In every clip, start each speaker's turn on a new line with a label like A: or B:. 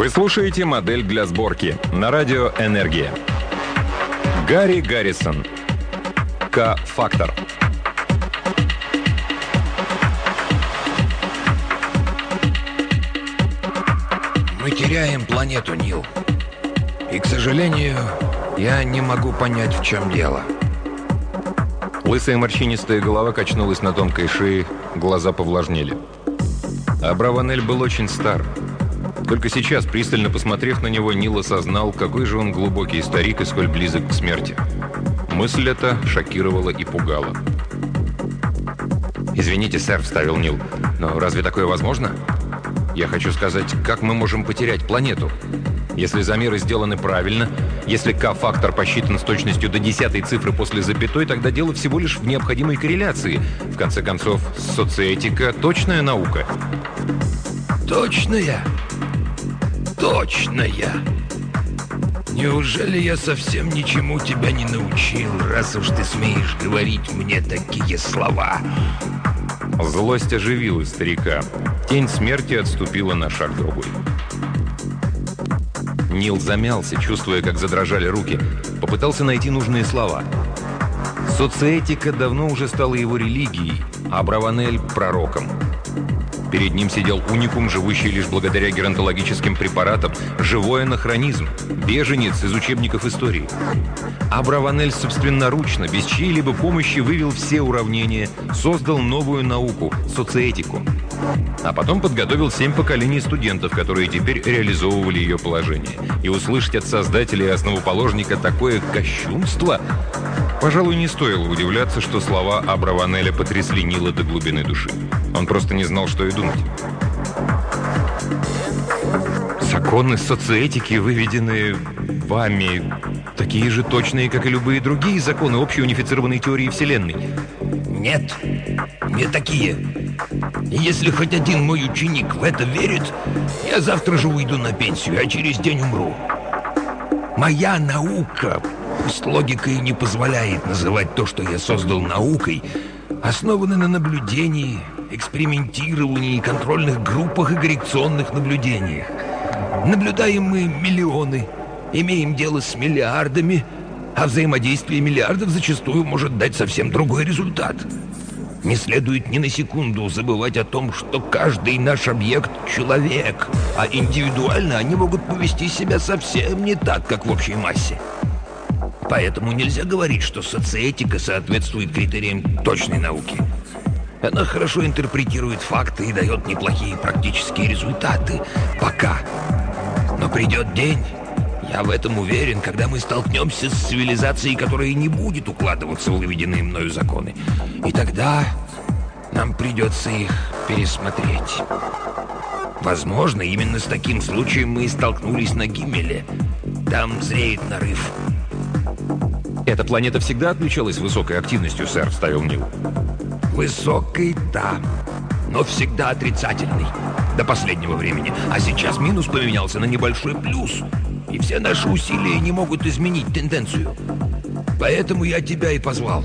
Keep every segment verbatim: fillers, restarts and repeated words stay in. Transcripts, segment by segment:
A: Вы слушаете «Модель для сборки» на радио «Энергия». Гарри Гаррисон. К-фактор.
B: Мы теряем планету, Нил. И, к сожалению, я не могу понять, в чем дело.
A: Лысая морщинистая голова качнулась на тонкой шее, глаза повлажнели. Абраванель был очень стар. Только сейчас, пристально посмотрев на него, Нил осознал, какой же он глубокий старик и сколь близок к смерти. Мысль эта шокировала и пугала. «Извините, сэр», — вставил Нил, — «но разве такое возможно? Я хочу сказать, как мы можем потерять планету? Если замеры сделаны правильно, если К-фактор посчитан с точностью до десятой цифры после запятой, тогда дело всего лишь в необходимой корреляции. В конце концов, социэтика — точная наука».
B: «Точная? Точная? Неужели я совсем ничему тебя не научил, раз уж ты смеешь говорить мне такие слова?»
A: Злость оживила старика. Тень смерти отступила на шаг другой. Нил замялся, чувствуя, как задрожали руки. Попытался найти нужные слова. Социэтика давно уже стала его религией, а Абраванель — пророком. Перед ним сидел уникум, живущий лишь благодаря геронтологическим препаратам, живой анахронизм, беженец из учебников истории. Абраванель собственноручно, без чьей-либо помощи, вывел все уравнения, создал новую науку – социэтику. А потом подготовил семь поколений студентов, которые теперь реализовывали ее положение. И услышать от создателя и основоположника такое кощунство, пожалуй, не стоило удивляться, что слова Абраванеля потрясли Нила до глубины души. Он просто не знал, что и думать. Законы социэтики, выведенные вами, такие же точные, как и любые другие законы общей унифицированной теории Вселенной.
B: Нет, не такие. И если хоть один мой ученик в это верит, я завтра же уйду на пенсию, а через день умру. Моя наука, пусть логика и не позволяет называть то, что я создал наукой, основана на наблюдении, экспериментировании, контрольных группах и коррекционных наблюдениях. Наблюдаем мы миллионы, имеем дело с миллиардами, а взаимодействие миллиардов зачастую может дать совсем другой результат. Не следует ни на секунду забывать о том, что каждый наш объект — человек, а индивидуально они могут повести себя совсем не так, как в общей массе. Поэтому нельзя говорить, что социэтика соответствует критериям точной науки. Она хорошо интерпретирует факты и дает неплохие практические результаты. Пока. Но придет день, я в этом уверен, когда мы столкнемся с цивилизацией, которая не будет укладываться в выведенные мною законы. И тогда нам придется их пересмотреть. Возможно, именно с таким случаем мы и столкнулись на Гиммеле. Там зреет нарыв.
A: «Эта планета всегда отличалась высокой активностью, сэр», — вставил Нил.
B: Высокой, да, но всегда отрицательный. До последнего времени. А сейчас минус поменялся на небольшой плюс. И все наши усилия не могут изменить тенденцию. Поэтому я тебя и позвал.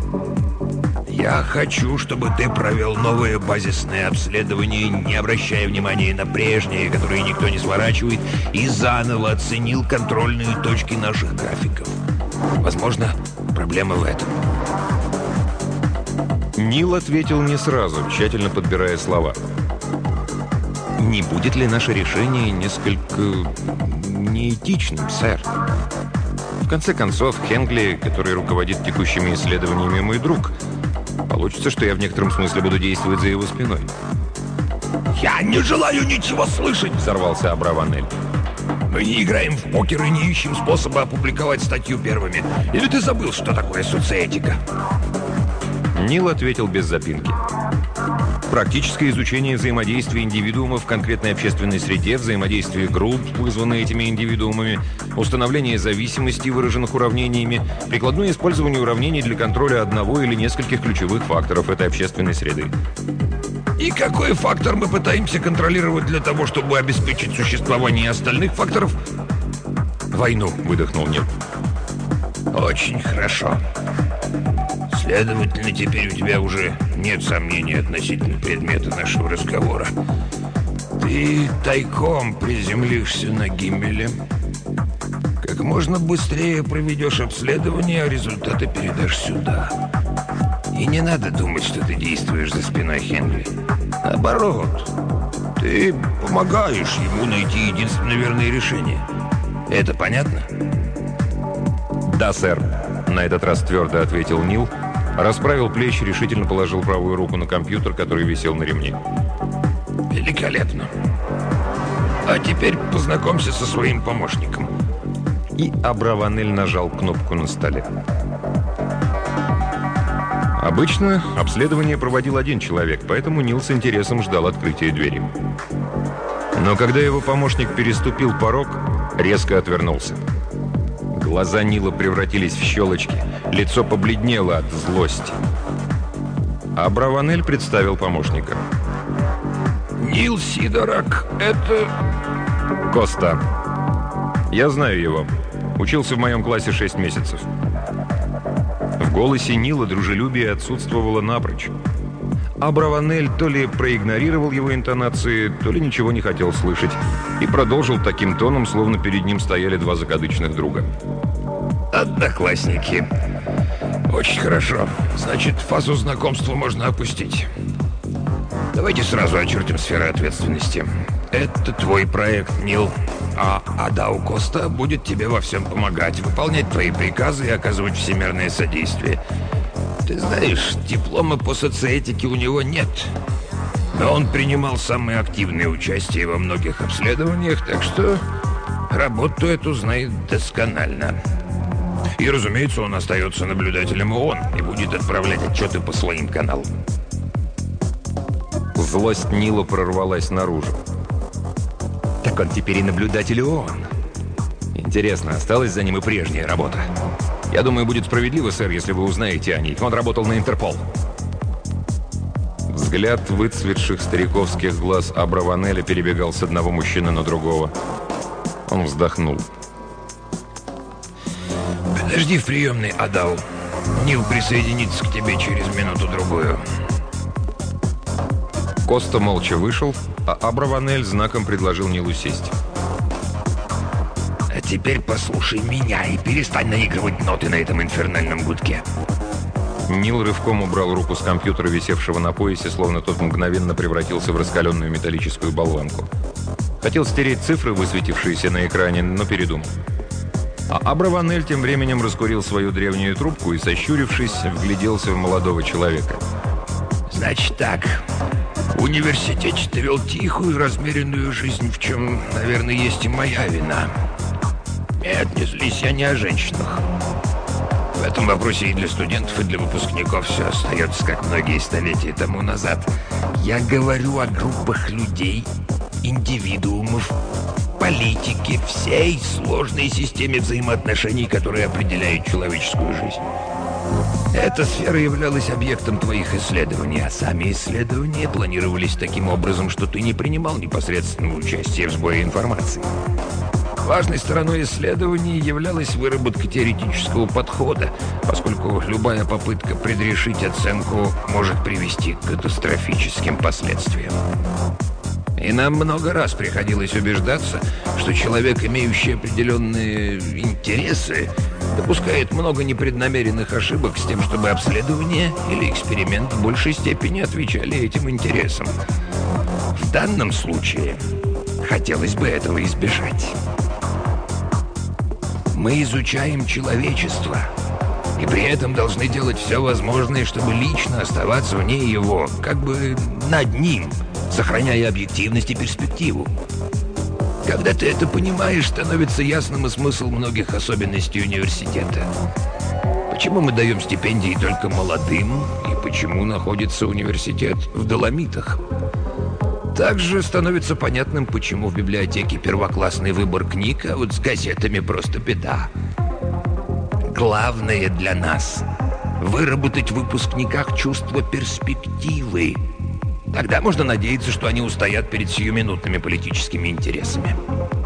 B: Я хочу, чтобы ты провел новое базисное обследование, не обращая внимания на прежние, которые никто не сворачивает, и заново оценил контрольные точки наших графиков. Возможно, проблема в этом.
A: Нил ответил не сразу, тщательно подбирая слова. «Не будет ли наше решение несколько неэтичным, сэр? В конце концов, Хенгли, который руководит текущими исследованиями, мой друг. Получится, что я в некотором смысле буду действовать за его спиной».
B: «Я не желаю ничего слышать!» — взорвался Абраванель. «Мы не играем в покер и не ищем способа опубликовать статью первыми. Или ты забыл, что такое социэтика?»
A: Нил ответил без запинки. Практическое изучение взаимодействия индивидуумов в конкретной общественной среде, взаимодействие групп, вызванные этими индивидуумами, установление зависимостей, выраженных уравнениями, прикладное использование уравнений для контроля одного или нескольких ключевых факторов этой общественной среды.
B: И какой фактор мы пытаемся контролировать для того, чтобы обеспечить существование остальных факторов?
A: «Войну», — выдохнул Нил.
B: «Очень хорошо. Следовательно, теперь у тебя уже нет сомнений относительно предмета нашего разговора. Ты тайком приземлишься на Гиммеле. Как можно быстрее проведешь обследование, а результаты передашь сюда. И не надо думать, что ты действуешь за спиной Хенли. Наоборот, ты помогаешь ему найти единственное верное решение. Это понятно?
A: «Да, сэр», — на этот раз твердо ответил Нил, расправил плечи, решительно положил правую руку на компьютер, который висел на ремне.
B: «Великолепно. А теперь познакомься со своим помощником».
A: И Абраванель нажал кнопку на столе. Обычно обследование проводил один человек, поэтому Нил с интересом ждал открытия двери. Но когда его помощник переступил порог, резко отвернулся. Глаза Нила превратились в щелочки, лицо побледнело от злости. Абраванель представил помощника.
B: «Нил Сидорак, это...»
A: «Коста. Я знаю его. Учился в моем классе шесть месяцев». В голосе Нила дружелюбие отсутствовало напрочь. Абраванель то ли проигнорировал его интонации, то ли ничего не хотел слышать, и продолжил таким тоном, словно перед ним стояли два закадычных друга.
B: «Одноклассники. Очень хорошо. Значит, фазу знакомства можно опустить. Давайте сразу очертим сферы ответственности. Это твой проект, Нил. А Адау Коста будет тебе во всем помогать, выполнять твои приказы и оказывать всемирное содействие. Ты знаешь, диплома по социэтике у него нет. Но он принимал самое активное участие во многих обследованиях, так что работу эту знает досконально. И, разумеется, он остается наблюдателем ООН и будет отправлять отчеты по своим каналам».
A: Злость Нила прорвалась наружу. «Так он теперь и наблюдатель ООН. Интересно, осталась за ним и прежняя работа. Я думаю, будет справедливо, сэр, если вы узнаете о ней. Он работал на Интерпол». Взгляд выцветших стариковских глаз Абраванеля перебегал с одного мужчины на другого. Он вздохнул.
B: «Подожди в приемной, Адау. Нил присоединится к тебе через минуту-другую».
A: Коста молча вышел, а Абраванель знаком предложил Нилу сесть.
B: «А теперь послушай меня и перестань наигрывать ноты на этом инфернальном гудке».
A: Нил рывком убрал руку с компьютера, висевшего на поясе, словно тот мгновенно превратился в раскаленную металлическую болванку. Хотел стереть цифры, высветившиеся на экране, но передумал. А Абраванель тем временем раскурил свою древнюю трубку и, сощурившись, вгляделся в молодого человека.
B: «Значит так, в университете ты вел тихую, размеренную жизнь, в чем, наверное, есть и моя вина. Нет, не злись, я не о женщинах. В этом вопросе и для студентов, и для выпускников все остается, как многие столетия тому назад. Я говорю о группах людей, индивидуумов, политики, всей сложной системе взаимоотношений, которые определяют человеческую жизнь. Эта сфера являлась объектом твоих исследований, а сами исследования планировались таким образом, что ты не принимал непосредственного участия в сборе информации. Важной стороной исследований являлась выработка теоретического подхода, поскольку любая попытка предрешить оценку может привести к катастрофическим последствиям. И нам много раз приходилось убеждаться, что человек, имеющий определенные интересы, допускает много непреднамеренных ошибок с тем, чтобы обследование или эксперимент в большей степени отвечали этим интересам. В данном случае хотелось бы этого избежать. Мы изучаем человечество, и при этом должны делать все возможное, чтобы лично оставаться вне его, как бы над ним, сохраняя объективность и перспективу. Когда ты это понимаешь, становится ясным и смысл многих особенностей университета. Почему мы даем стипендии только молодым, и почему находится университет в Доломитах? Также становится понятным, почему в библиотеке первоклассный выбор книг, а вот с газетами просто беда. Главное для нас — выработать в выпускниках чувство перспективы. Тогда можно надеяться, что они устоят перед сиюминутными политическими интересами.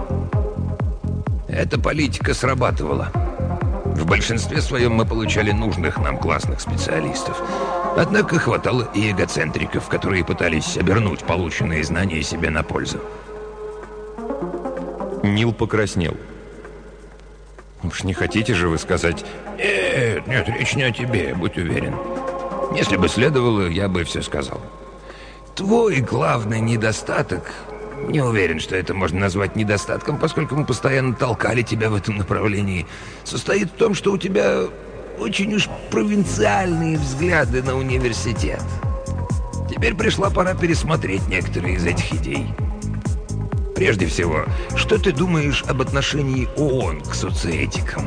B: Эта политика срабатывала. В большинстве своем мы получали нужных нам классных специалистов. Однако хватало и эгоцентриков, которые пытались обернуть полученные знания себе на пользу.
A: Нил покраснел. «Уж не хотите же вы сказать...»
B: «Нет, нет, речь не о тебе, будь уверен. Если бы следовало, я бы все сказал. Твой главный недостаток... Не уверен, что это можно назвать недостатком, поскольку мы постоянно толкали тебя в этом направлении. Состоит в том, что у тебя очень уж провинциальные взгляды на университет. Теперь пришла пора пересмотреть некоторые из этих идей. Прежде всего, что ты думаешь об отношении ООН к социэтикам?»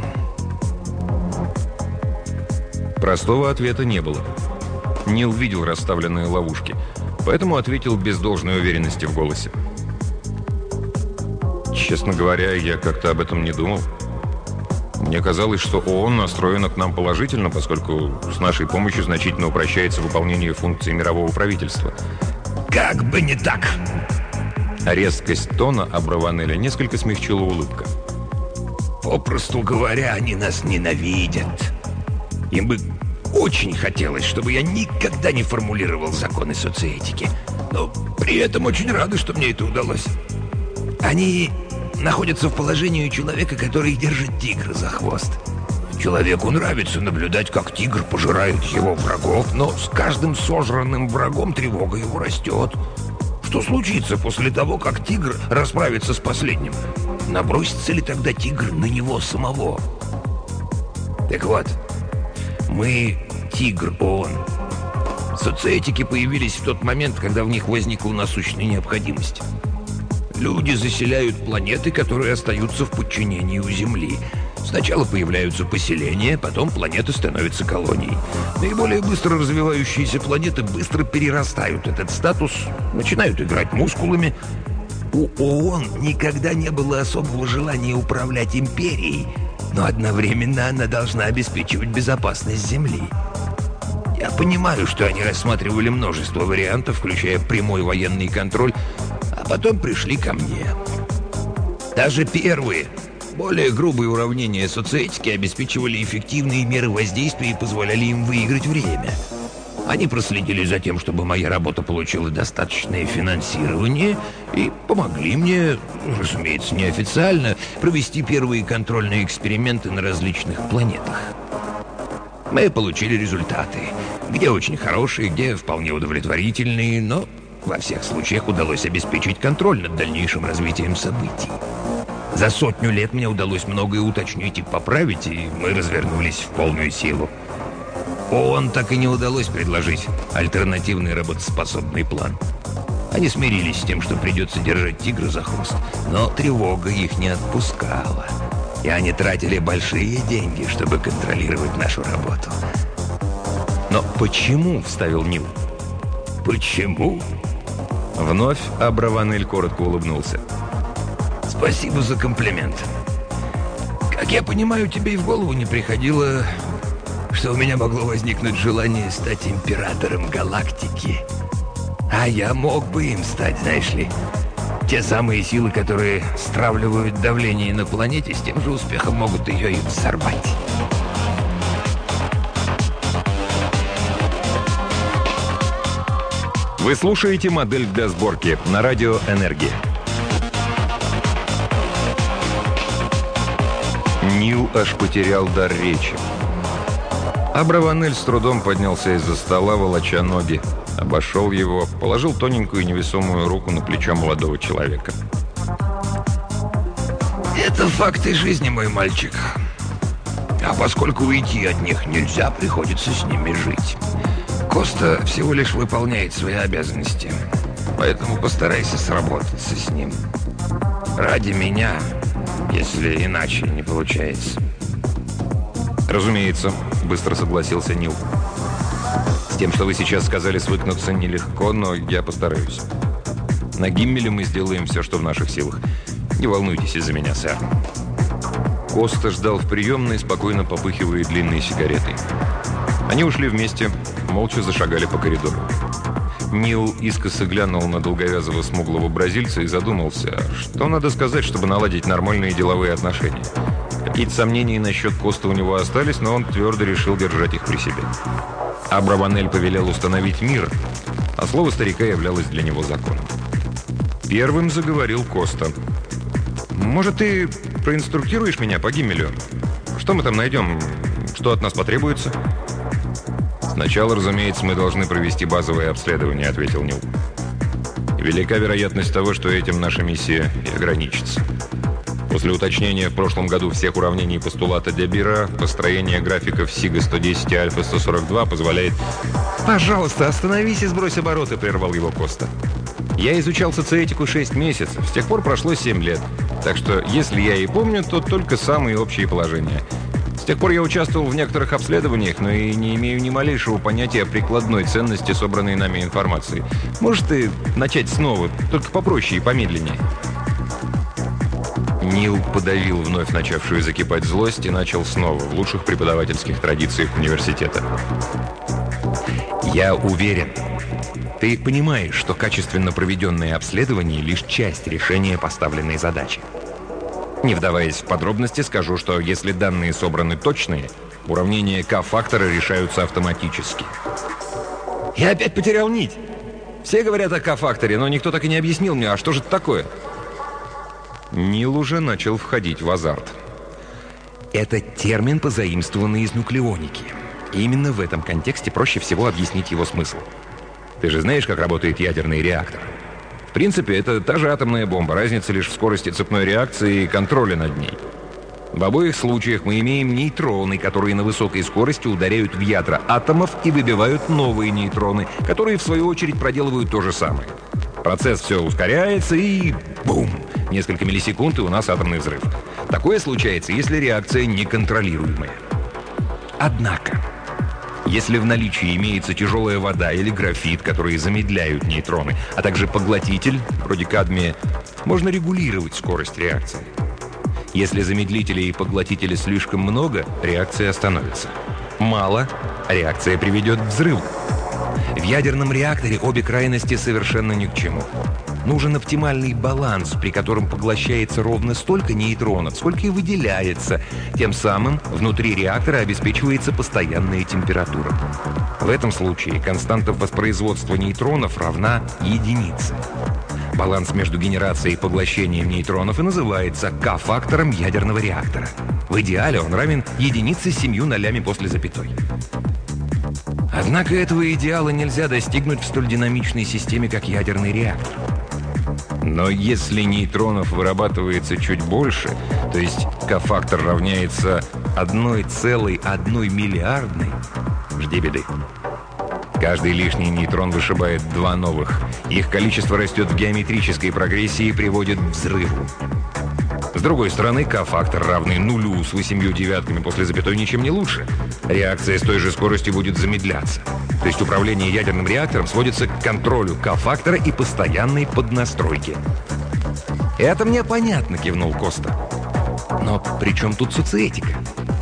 A: Простого ответа не было. Нил видел расставленные ловушки, поэтому ответил без должной уверенности в голосе. «Честно говоря, я как-то об этом не думал. Мне казалось, что ООН настроена к нам положительно, поскольку с нашей помощью значительно упрощается выполнение функций мирового правительства».
B: «Как бы не так!»
A: Резкость тона Абраванеля несколько смягчила улыбка.
B: «Попросту говоря, они нас ненавидят. Им бы очень хотелось, чтобы я никогда не формулировал законы социэтики. Но при этом очень рады, что мне это удалось. Они находятся в положении человека, который держит тигра за хвост. Человеку нравится наблюдать, как тигр пожирает его врагов, но с каждым сожранным врагом тревога его растет. Что случится после того, как тигр расправится с последним? Набросится ли тогда тигр на него самого? Так вот, мы тигр ООН. Социэтики появились в тот момент, когда в них возникла насущная необходимость. Люди заселяют планеты, которые остаются в подчинении у Земли. Сначала появляются поселения, потом планеты становятся колонией. Наиболее быстро развивающиеся планеты быстро перерастают этот статус, начинают играть мускулами. У ООН никогда не было особого желания управлять империей, но одновременно она должна обеспечивать безопасность Земли. Я понимаю, что они рассматривали множество вариантов, включая прямой военный контроль, а потом пришли ко мне. Даже первые, более грубые уравнения социэтики обеспечивали эффективные меры воздействия и позволяли им выиграть время. Они проследили за тем, чтобы моя работа получила достаточное финансирование, и помогли мне, разумеется, неофициально, провести первые контрольные эксперименты на различных планетах. Мы получили результаты, где очень хорошие, где вполне удовлетворительные, но во всех случаях удалось обеспечить контроль над дальнейшим развитием событий. За сотню лет мне удалось многое уточнить и поправить, и мы развернулись в полную силу. ООН так и не удалось предложить альтернативный работоспособный план. Они смирились с тем, что придется держать тигра за хвост, но тревога их не отпускала. И они тратили большие деньги, чтобы контролировать нашу работу.
A: «Но почему?» — вставил Нил.
B: «Почему?»
A: Вновь Абраванель коротко улыбнулся.
B: «Спасибо за комплимент. Как я понимаю, тебе и в голову не приходило, что у меня могло возникнуть желание стать императором галактики. А я мог бы им стать, знаешь ли. Те самые силы, которые стравливают давление на планете, с тем же успехом могут ее и взорвать».
A: Вы слушаете «Модель для сборки» на радио «Энергия». Нил аж потерял дар речи. Абраванель с трудом поднялся из-за стола, волоча ноги, обошел его, положил тоненькую невесомую руку на плечо молодого человека.
B: «Это факты жизни, мой мальчик. А поскольку уйти от них нельзя, приходится с ними жить. Коста всего лишь выполняет свои обязанности, поэтому постарайся сработаться с ним. Ради меня, если иначе не получается».
A: «Разумеется», — быстро согласился Нил. «С тем, что вы сейчас сказали, свыкнуться нелегко, но я постараюсь. На Гиммеле мы сделаем все, что в наших силах. Не волнуйтесь из-за меня, сэр». Коста ждал в приемной, спокойно попыхивая длинной сигаретой. Они ушли вместе, молча зашагали по коридору. Нил искоса глянул на долговязого смуглого бразильца и задумался, что надо сказать, чтобы наладить нормальные деловые отношения. Какие-то сомнения насчет Коста у него остались, но он твердо решил держать их при себе. Абраванель повелел установить мир, а слово старика являлось для него законом. Первым заговорил Коста. «Может, ты проинструктируешь меня по Гиммелю? Что мы там найдем? Что от нас потребуется?» «Сначала, разумеется, мы должны провести базовое обследование», — ответил Нил. «Велика вероятность того, что этим наша миссия и ограничится. После уточнения в прошлом году всех уравнений постулата Дебира, построение графиков Сига сто десять и Альфа сто сорок два позволяет...» «Пожалуйста, остановись и сбрось обороты», — прервал его Коста. «Я изучал социэтику шесть месяцев, с тех пор прошло семь лет. Так что, если я и помню, то только самые общие положения. С тех пор я участвовал в некоторых обследованиях, но и не имею ни малейшего понятия о прикладной ценности собранной нами информации. Можешь ты начать снова, только попроще и помедленнее?» Нил подавил вновь начавшую закипать злость и начал снова, в лучших преподавательских традициях университета. «Я уверен, ты понимаешь, что качественно проведенное обследование — лишь часть решения поставленной задачи. Не вдаваясь в подробности, скажу, что если данные собраны точные, уравнения К-фактора решаются автоматически». «Я опять потерял нить. Все говорят о К-факторе, но никто так и не объяснил мне, а что же это такое?» Нил уже начал входить в азарт. «Это термин, позаимствованный из нуклеоники. И именно в этом контексте проще всего объяснить его смысл. Ты же знаешь, как работает ядерный реактор? В принципе, это та же атомная бомба, разница лишь в скорости цепной реакции и контроле над ней. В обоих случаях мы имеем нейтроны, которые на высокой скорости ударяют в ядра атомов и выбивают новые нейтроны, которые, в свою очередь, проделывают то же самое. Процесс все ускоряется и... бум! Несколько миллисекунд, и у нас атомный взрыв. Такое случается, если реакция неконтролируемая. Однако, если в наличии имеется тяжелая вода или графит, которые замедляют нейтроны, а также поглотитель, вроде кадмия, можно регулировать скорость реакции. Если замедлителей и поглотителей слишком много, реакция остановится. Мало, реакция приведет к взрыву. В ядерном реакторе обе крайности совершенно ни к чему. Нужен оптимальный баланс, при котором поглощается ровно столько нейтронов, сколько и выделяется. Тем самым внутри реактора обеспечивается постоянная температура. В этом случае константа воспроизводства нейтронов равна единице. Баланс между генерацией и поглощением нейтронов и называется К-фактором ядерного реактора. В идеале он равен единице с семью нолями после запятой. Однако этого идеала нельзя достигнуть в столь динамичной системе, как ядерный реактор. Но если нейтронов вырабатывается чуть больше, то есть К-фактор равняется одной целой одной миллиардной, жди беды. Каждый лишний нейтрон вышибает два новых. Их количество растет в геометрической прогрессии и приводит к взрыву. С другой стороны, К-фактор, равный нулю с восемью девятками после запятой, ничем не лучше. Реакция с той же скоростью будет замедляться. То есть управление ядерным реактором сводится к контролю К-фактора и постоянной поднастройке. «Это мне понятно», — кивнул Коста. «Но при чем тут социэтика?»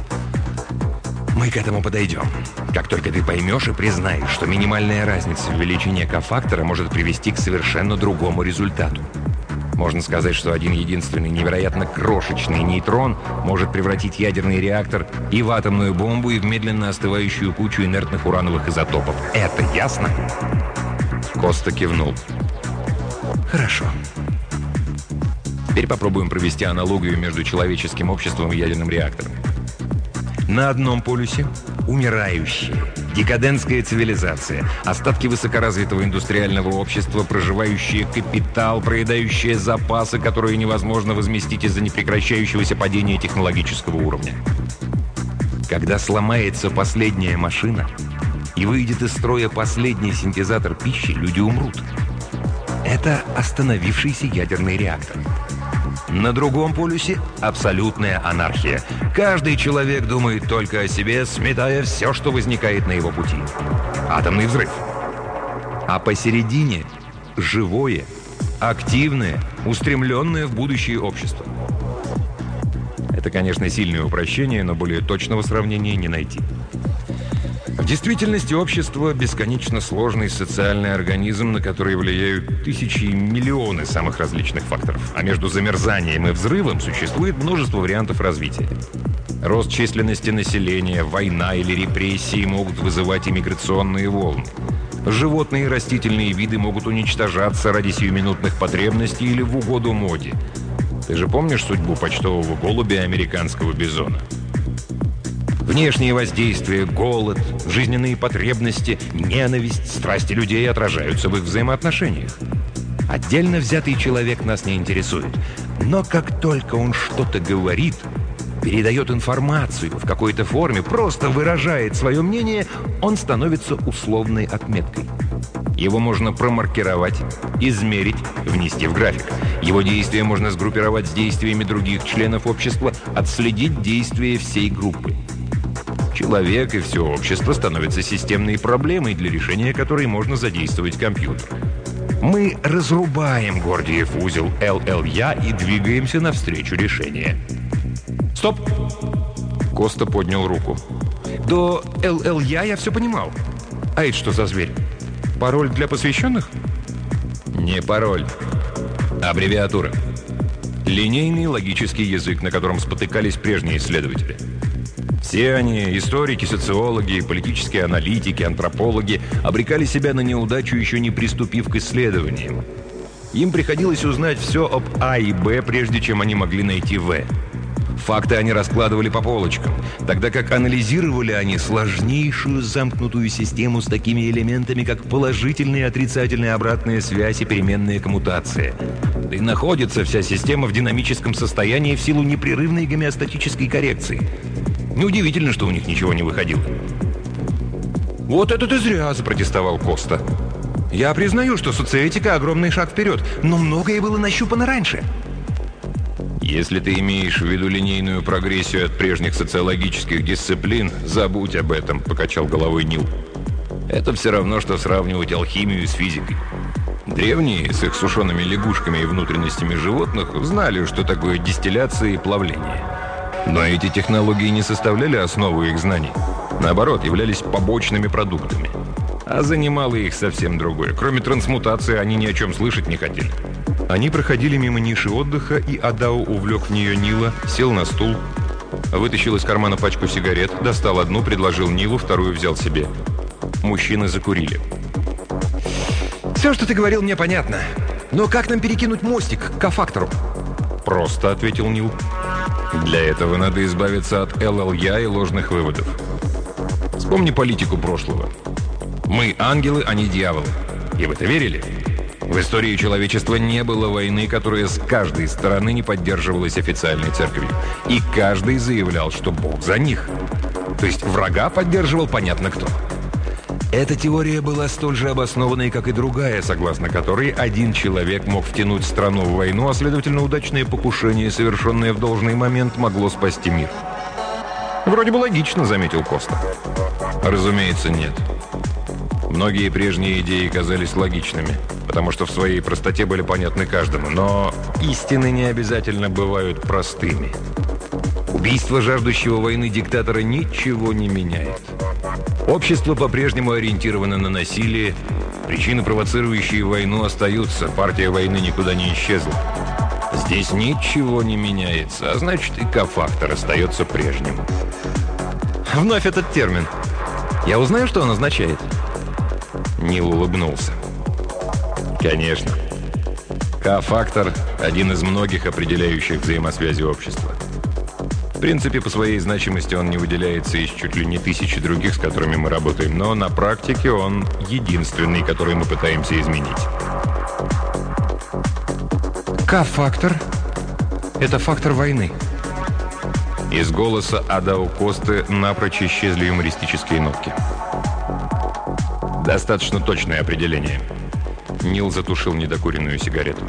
A: «Мы к этому подойдем. Как только ты поймешь и признаешь, что минимальная разница в величине К-фактора может привести к совершенно другому результату. Можно сказать, что один единственный невероятно крошечный нейтрон может превратить ядерный реактор и в атомную бомбу, и в медленно остывающую кучу инертных урановых изотопов. Это ясно?» Коста кивнул. «Хорошо. Теперь попробуем провести аналогию между человеческим обществом и ядерным реактором. На одном полюсе умирающая, декадентская цивилизация, остатки высокоразвитого индустриального общества, проживающие капитал, проедающие запасы, которые невозможно возместить из-за непрекращающегося падения технологического уровня. Когда сломается последняя машина и выйдет из строя последний синтезатор пищи, люди умрут. Это остановившийся ядерный реактор. На другом полюсе абсолютная анархия. Каждый человек думает только о себе, сметая все, что возникает на его пути. Атомный взрыв. А посередине живое, активное, устремленное в будущее общество. Это, конечно, сильное упрощение, но более точного сравнения не найти. В действительности общество – бесконечно сложный социальный организм, на который влияют тысячи и миллионы самых различных факторов. А между замерзанием и взрывом существует множество вариантов развития. Рост численности населения, война или репрессии могут вызывать иммиграционные волны. Животные и растительные виды могут уничтожаться ради сиюминутных потребностей или в угоду моде. Ты же помнишь судьбу почтового голубя и американского бизона? Внешние воздействия, голод, жизненные потребности, ненависть, страсти людей отражаются в их взаимоотношениях. Отдельно взятый человек нас не интересует. Но как только он что-то говорит, передает информацию в какой-то форме, просто выражает свое мнение, он становится условной отметкой. Его можно промаркировать, измерить, внести в график. Его действия можно сгруппировать с действиями других членов общества, отследить действия всей группы. Человек и все общество становятся системной проблемой, для решения которой можно задействовать компьютер. Мы разрубаем Гордиев узел эл эл я и двигаемся навстречу решения. Стоп! Коста поднял руку. До эл эл я я все понимал. А это что за зверь? Пароль для посвященных? Не пароль. Аббревиатура. Линейный логический язык, на котором спотыкались прежние исследователи. Все они, историки, социологи, политические аналитики, антропологи, обрекали себя на неудачу, еще не приступив к исследованиям. Им приходилось узнать все об А и Б, прежде чем они могли найти В. Факты они раскладывали по полочкам, тогда как анализировали они сложнейшую замкнутую систему с такими элементами, как положительная и отрицательная обратная связь и переменная коммутация. Да и находится вся система в динамическом состоянии в силу непрерывной гомеостатической коррекции. Неудивительно, что у них ничего не выходило. «Вот это ты зря!» – запротестовал Коста. «Я признаю, что социэтика – огромный шаг вперед, но многое было нащупано раньше». Если ты имеешь в виду линейную прогрессию от прежних социологических дисциплин, забудь об этом, покачал головой Нил. Это все равно, что сравнивать алхимию с физикой. Древние, с их сушеными лягушками и внутренностями животных, знали, что такое дистилляция и плавление. Но эти технологии не составляли основу их знаний. Наоборот, являлись побочными продуктами. А занимало их совсем другое. Кроме трансмутации, они ни о чем слышать не хотели. Они проходили мимо ниши отдыха, и Адау увлек в нее Нила, сел на стул, вытащил из кармана пачку сигарет, достал одну, предложил Нилу, вторую взял себе. Мужчины закурили. «Все, что ты говорил, мне понятно. Но как нам перекинуть мостик к К-фактору?» «Просто», — ответил Нил. «Для этого надо избавиться от эл эл я и ложных выводов. Вспомни политику прошлого. Мы ангелы, а не дьяволы. И в это верили? В истории человечества не было войны, которая с каждой стороны не поддерживалась официальной церковью. И каждый заявлял, что Бог за них. То есть врага поддерживал понятно кто. Эта теория была столь же обоснованной, как и другая, согласно которой один человек мог втянуть страну в войну, а следовательно удачное покушение, совершенное в должный момент, могло спасти мир. «Вроде бы логично», — заметил Коста. «Разумеется, нет. Многие прежние идеи казались логичными, потому что в своей простоте были понятны каждому, но истины не обязательно бывают простыми. Убийство жаждущего войны диктатора ничего не меняет. Общество по-прежнему ориентировано на насилие, причины, провоцирующие войну, остаются, партия войны никуда не исчезла. Здесь ничего не меняется, а значит и К-фактор остается прежним». «Вновь этот термин. Я узнаю, что он означает?» Нил улыбнулся. «Конечно. К-фактор – один из многих определяющих взаимосвязи общества. В принципе, по своей значимости он не выделяется из чуть ли не тысячи других, с которыми мы работаем, но на практике он единственный, который мы пытаемся изменить». «К-фактор – это фактор войны». Из голоса Адау Косты напрочь исчезли юмористические нотки. «Достаточно точное определение». Нил затушил недокуренную сигарету.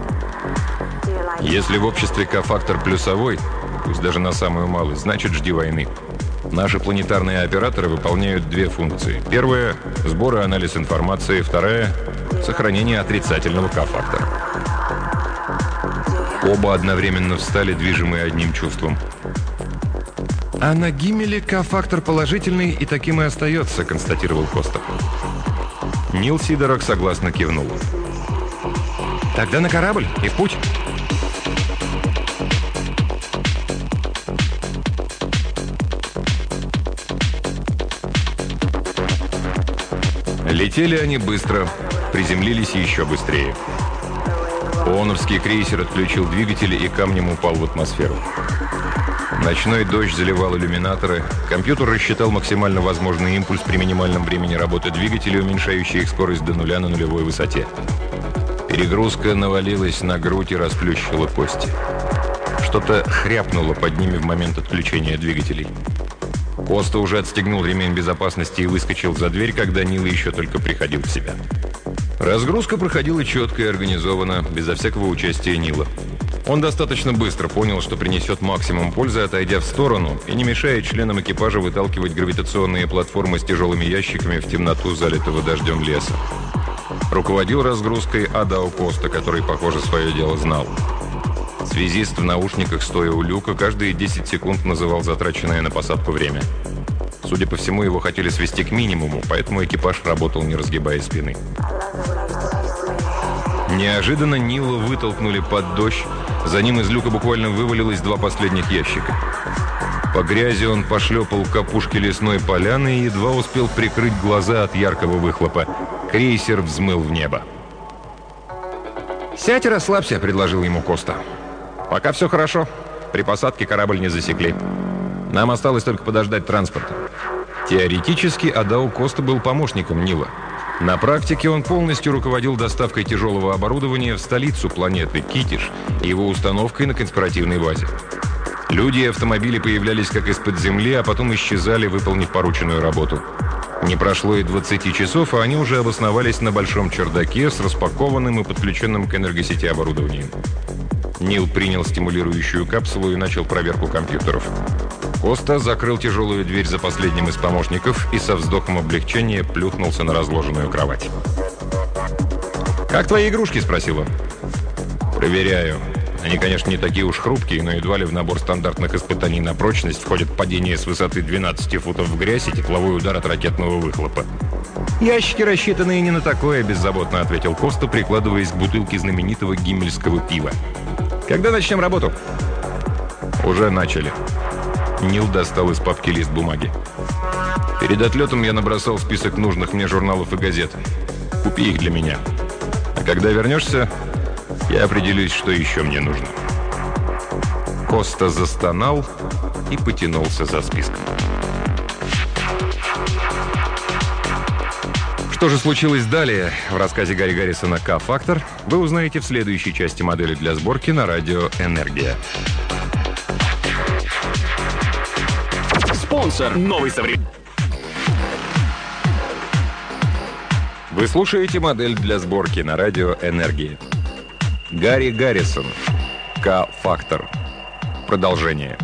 A: «Если в обществе К-фактор плюсовой, пусть даже на самую малость, значит жди войны. Наши планетарные операторы выполняют две функции. Первая – сбор и анализ информации. Вторая – сохранение отрицательного К-фактора». Оба одновременно встали, движимые одним чувством. «А на Гиммеле К-фактор положительный и таким и остается», — констатировал Коста. Нил Сидорок согласно кивнул. «Тогда на корабль и в путь». Летели они быстро, приземлились еще быстрее. ООНовский крейсер отключил двигатели и камнем упал в атмосферу. Ночной дождь заливал иллюминаторы. Компьютер рассчитал максимально возможный импульс при минимальном времени работы двигателя, уменьшающий их скорость до нуля на нулевой высоте. Перегрузка навалилась на грудь и расплющила кости. Что-то хряпнуло под ними в момент отключения двигателей. Коста уже отстегнул ремень безопасности и выскочил за дверь, когда Нил еще только приходил в себя. Разгрузка проходила четко и организованно, безо всякого участия Нила. Он достаточно быстро понял, что принесет максимум пользы, отойдя в сторону и не мешая членам экипажа выталкивать гравитационные платформы с тяжелыми ящиками в темноту залитого дождем леса. Руководил разгрузкой Адао Коста, который, похоже, свое дело знал. Связист в наушниках, стоя у люка, каждые десять секунд называл затраченное на посадку время. Судя по всему, его хотели свести к минимуму, поэтому экипаж работал, не разгибая спины. Неожиданно Нила вытолкнули под дождь. За ним из люка буквально вывалилось два последних ящика. По грязи он пошлепал к опушке лесной поляны и едва успел прикрыть глаза от яркого выхлопа. Крейсер взмыл в небо. «Сядь и расслабься», — предложил ему Коста. «Пока все хорошо. При посадке корабль не засекли. Нам осталось только подождать транспорта». Теоретически Адао Коста был помощником Нила. На практике он полностью руководил доставкой тяжелого оборудования в столицу планеты, Китиш, и его установкой на конспиративной базе. Люди и автомобили появлялись как из-под земли, а потом исчезали, выполнив порученную работу. Не прошло и двадцати часов, а они уже обосновались на большом чердаке с распакованным и подключенным к энергосети оборудованием. Нил принял стимулирующую капсулу и начал проверку компьютеров. Коста закрыл тяжелую дверь за последним из помощников и со вздохом облегчения плюхнулся на разложенную кровать. «Как твои игрушки?» – спросил он. «Проверяю. Они, конечно, не такие уж хрупкие, но едва ли в набор стандартных испытаний на прочность входит падение с высоты двенадцати футов в грязь и тепловой удар от ракетного выхлопа». «Ящики рассчитаны и не на такое», – беззаботно ответил Коста, прикладываясь к бутылке знаменитого гиммельского пива. «Когда начнем работу?» «Уже начали». Нил достал из папки лист бумаги. «Перед отлетом я набросал список нужных мне журналов и газет. Купи их для меня. А когда вернешься, я определюсь, что еще мне нужно». Коста застонал и потянулся за списком. Что же случилось далее в рассказе Гарри Гаррисона «К-фактор», вы узнаете в следующей части модели для сборки на радио «Энергия».
C: Спонсор новый современный.
A: Вы слушаете модель для сборки на радио «Энергия». Гарри Гаррисон. «К-фактор». Продолжение.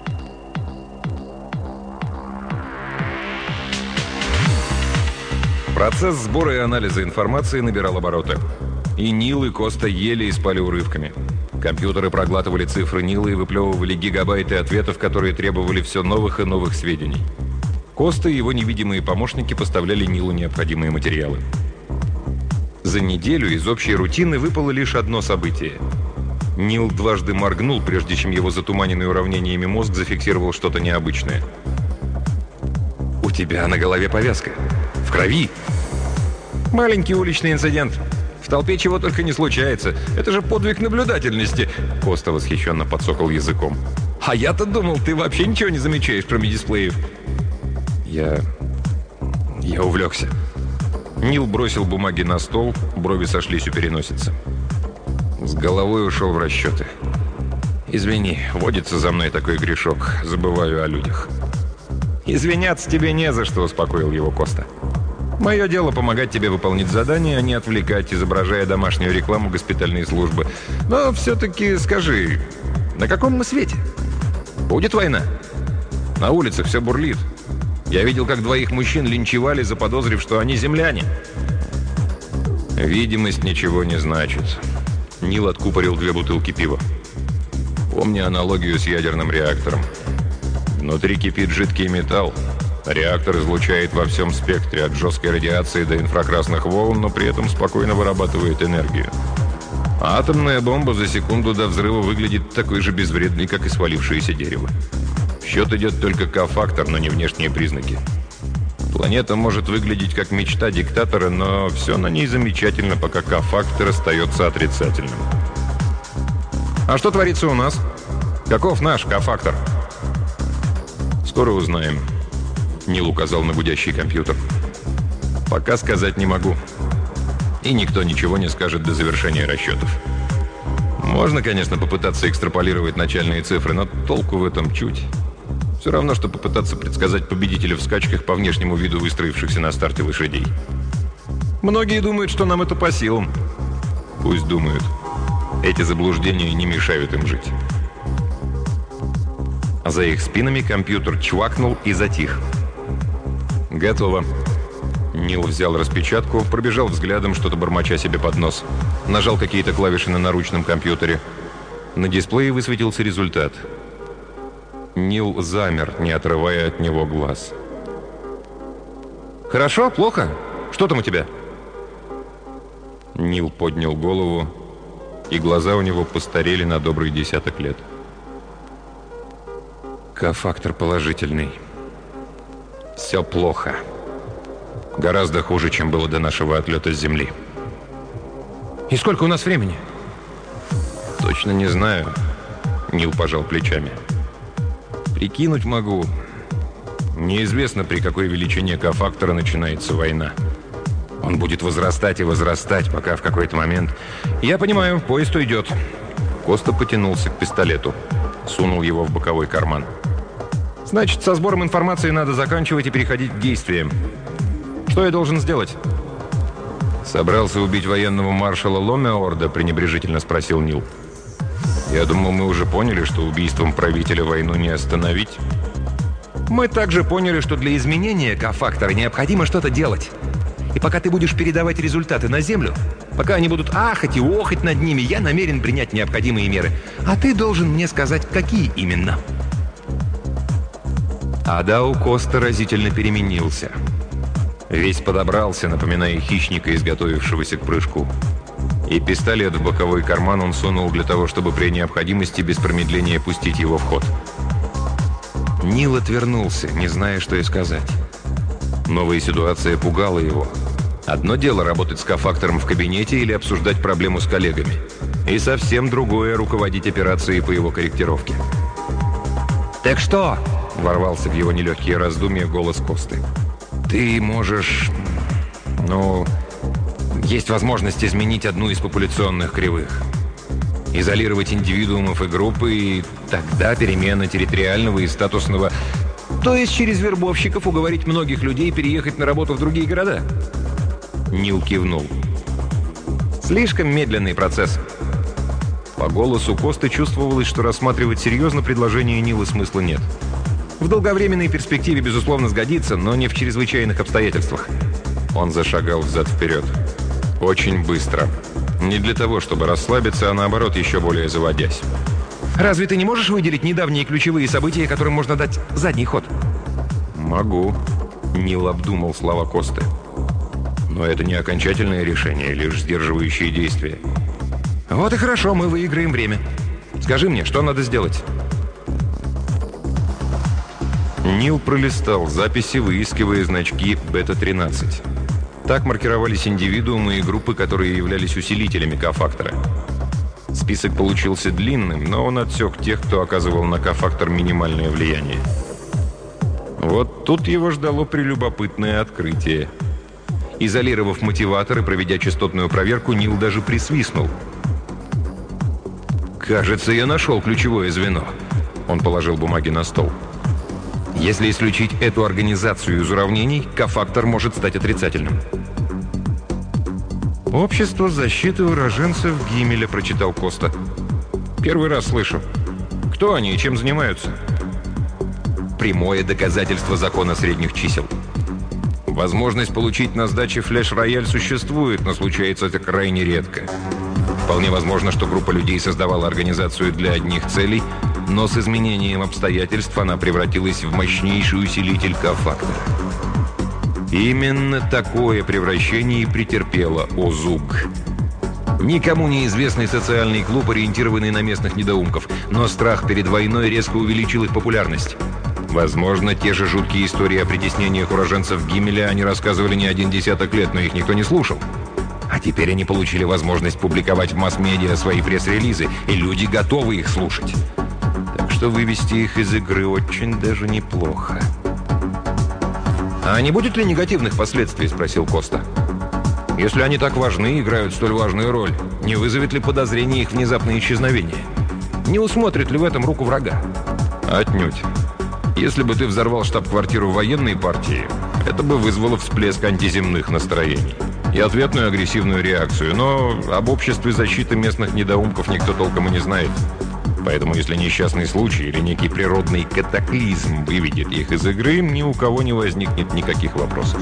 A: Процесс сбора и анализа информации набирал обороты. И Нил, и Коста ели и спали урывками. Компьютеры проглатывали цифры Нила и выплевывали гигабайты ответов, которые требовали все новых и новых сведений. Коста и его невидимые помощники поставляли Нилу необходимые материалы. За неделю из общей рутины выпало лишь одно событие. Нил дважды моргнул, прежде чем его затуманенный уравнениями мозг зафиксировал что-то необычное. «У тебя на голове повязка. В крови!» «Маленький уличный инцидент. В толпе чего только не случается. Это же подвиг наблюдательности!» Коста восхищенно подсокал языком. «А я-то думал, ты вообще ничего не замечаешь, кроме дисплеев». Я... я увлекся. Нил бросил бумаги на стол, брови сошлись у переносицы. С головой ушел в расчеты. «Извини, водится за мной такой грешок. Забываю о людях». «Извиняться тебе не за что», — успокоил его Коста. «Мое дело помогать тебе выполнить задание, а не отвлекать, изображая домашнюю рекламу госпитальной службы. Но все-таки скажи, на каком мы свете? Будет война? На улицах все бурлит. Я видел, как двоих мужчин линчевали, заподозрив, что они земляне». «Видимость ничего не значит». Нил откупорил две бутылки пива. «Помни аналогию с ядерным реактором. Внутри кипит жидкий металл. Реактор излучает во всем спектре от жесткой радиации до инфракрасных волн, но при этом спокойно вырабатывает энергию. А атомная бомба за секунду до взрыва выглядит такой же безвредной, как и свалившееся дерево. В счет идет только К-фактор, но не внешние признаки. Планета может выглядеть как мечта диктатора, но все на ней замечательно, пока К-фактор остается отрицательным. А что творится у нас? Каков наш К-фактор? Скоро узнаем. Нил указал на гудящий компьютер. Пока сказать не могу. И никто ничего не скажет до завершения расчетов. Можно, конечно, попытаться экстраполировать начальные цифры, но толку в этом чуть. Все равно, что попытаться предсказать победителя в скачках по внешнему виду выстроившихся на старте лошадей. Многие думают, что нам это по силам. Пусть думают. Эти заблуждения не мешают им жить. За их спинами компьютер чвакнул и затих. «Готово». Нил взял распечатку, пробежал взглядом, что-то бормоча себе под нос. Нажал какие-то клавиши на наручном компьютере. На дисплее высветился результат. Нил замер, не отрывая от него глаз. «Хорошо? Плохо? Что там у тебя?» Нил поднял голову, и глаза у него постарели на добрый десяток лет. К-фактор положительный. Все плохо. Гораздо хуже, чем было до нашего отлета с Земли. «И сколько у нас времени?» «Точно не знаю». Нил пожал плечами. «Прикинуть могу. Неизвестно, при какой величине К-фактора начинается война. Он будет возрастать и возрастать, пока в какой-то момент...» «Я понимаю, поезд уйдет». Коста потянулся к пистолету. Сунул его в боковой карман. «Значит, со сбором информации надо заканчивать и переходить к действиям. Что я должен сделать?» «Собрался убить военного маршала Ломеорда?» — пренебрежительно спросил Нил. «Я думал, мы уже поняли, что убийством правителя войну не остановить». «Мы также поняли, что для изменения К-фактора необходимо что-то делать. И пока ты будешь передавать результаты на Землю, пока они будут ахать и охать над ними, я намерен принять необходимые меры. А ты должен мне сказать, какие именно». Адау Коста разительно переменился. Весь подобрался, напоминая хищника, изготовившегося к прыжку. И пистолет в боковой карман он сунул для того, чтобы при необходимости без промедления пустить его в ход. Нил отвернулся, не зная, что и сказать. Новая ситуация пугала его. Одно дело работать с К-фактором в кабинете или обсуждать проблему с коллегами. И совсем другое — руководить операцией по его корректировке. «Так что?» — ворвался в его нелегкие раздумья голос Косты. «Ты можешь... ну... есть возможность изменить одну из популяционных кривых. Изолировать индивидуумов и группы, и тогда перемена территориального и статусного... То есть через вербовщиков уговорить многих людей переехать на работу в другие города?» Нил кивнул. «Слишком медленный процесс». По голосу Косты чувствовалось, что рассматривать серьезно предложение Нила смысла нет. В долговременной перспективе, безусловно, сгодится, но не в чрезвычайных обстоятельствах. Он зашагал взад-вперед. Очень быстро. Не для того, чтобы расслабиться, а наоборот, еще более заводясь. «Разве ты не можешь выделить недавние ключевые события, которым можно дать задний ход?» «Могу», — Нил обдумал слова Косты. «Но это не окончательное решение, лишь сдерживающие действия». «Вот и хорошо, мы выиграем время. Скажи мне, что надо сделать?» Нил пролистал записи, выискивая значки бета тринадцать. Так маркировались индивидуумы и группы, которые являлись усилителями К-фактора. Список получился длинным, но он отсек тех, кто оказывал на К-фактор минимальное влияние. Вот тут его ждало прелюбопытное открытие. Изолировав мотиватор и проведя частотную проверку, Нил даже присвистнул. «Кажется, я нашел ключевое звено». Он положил бумаги на стол. «Если исключить эту организацию из уравнений, К-фактор может стать отрицательным». «Общество защиты уроженцев Гиммеля», — прочитал Коста. «Первый раз слышу. Кто они и чем занимаются?» «Прямое доказательство закона средних чисел. Возможность получить на сдаче флеш-рояль существует, но случается это крайне редко. Вполне возможно, что группа людей создавала организацию для одних целей, но с изменением обстоятельств она превратилась в мощнейший усилитель К-фактора. Именно такое превращение и претерпела ОЗУГ. Никому неизвестный социальный клуб, ориентированный на местных недоумков, но страх перед войной резко увеличил их популярность. Возможно, те же жуткие истории о притеснениях уроженцев Гиммеля они рассказывали не один десяток лет, но их никто не слушал. А теперь они получили возможность публиковать в масс-медиа свои пресс-релизы, и люди готовы их слушать. Так что вывести их из игры очень даже неплохо. «А не будет ли негативных последствий?» – спросил Коста. «Если они так важны и играют столь важную роль, не вызовет ли подозрение их внезапное исчезновение? Не усмотрит ли в этом руку врага?» «Отнюдь. Если бы ты взорвал штаб-квартиру военной партии, это бы вызвало всплеск антиземных настроений и ответную агрессивную реакцию, но об обществе защиты местных недоумков никто толком и не знает. Поэтому если несчастный случай или некий природный катаклизм выведет их из игры, ни у кого не возникнет никаких вопросов».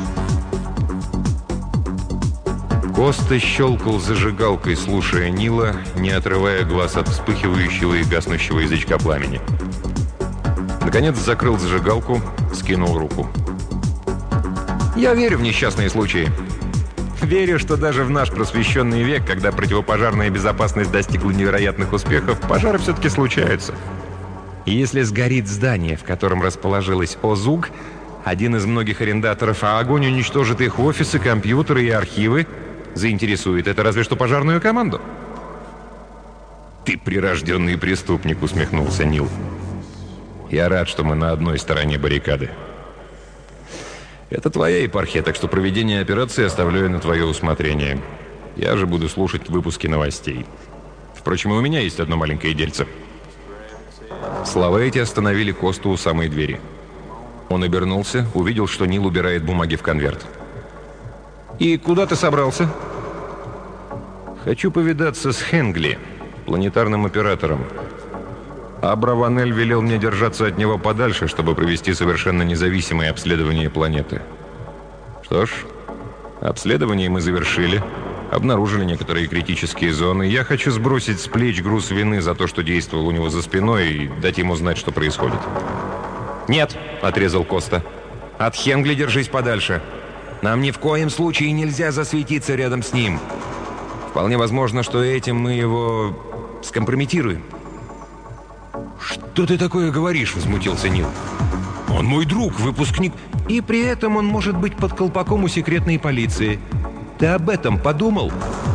A: Коста щелкал зажигалкой, слушая Нила, не отрывая глаз от вспыхивающего и гаснущего язычка пламени. Наконец закрыл зажигалку, скинул руку. «Я верю в несчастные случаи. Верю, что даже в наш просвещенный век, когда противопожарная безопасность достигла невероятных успехов, пожары все-таки случаются. И если сгорит здание, в котором расположилась ОЗУГ, один из многих арендаторов, а огонь уничтожит их офисы, компьютеры и архивы, заинтересует это разве что пожарную команду». «Ты прирожденный преступник», — усмехнулся Нил. «Я рад, что мы на одной стороне баррикады. Это твоя епархия, так что проведение операции оставляю на твое усмотрение. Я же буду слушать выпуски новостей. Впрочем, и у меня есть одно маленькое дельце». Слова эти остановили Косту у самой двери. Он обернулся, увидел, что Нил убирает бумаги в конверт. «И куда ты собрался?» «Хочу повидаться с Хенгли, планетарным оператором. Абраванель велел мне держаться от него подальше, чтобы провести совершенно независимое обследование планеты. Что ж, обследование мы завершили, обнаружили некоторые критические зоны. Я хочу сбросить с плеч груз вины за то, что действовал у него за спиной, и дать ему знать, что происходит». «Нет», — отрезал Коста, — «от Хенгли держись подальше. Нам ни в коем случае нельзя засветиться рядом с ним. Вполне возможно, что этим мы его скомпрометируем». «Что ты такое говоришь?» — возмутился Нил. «Он мой друг, выпускник, и при этом он может быть под колпаком у секретной полиции. Ты об этом подумал?»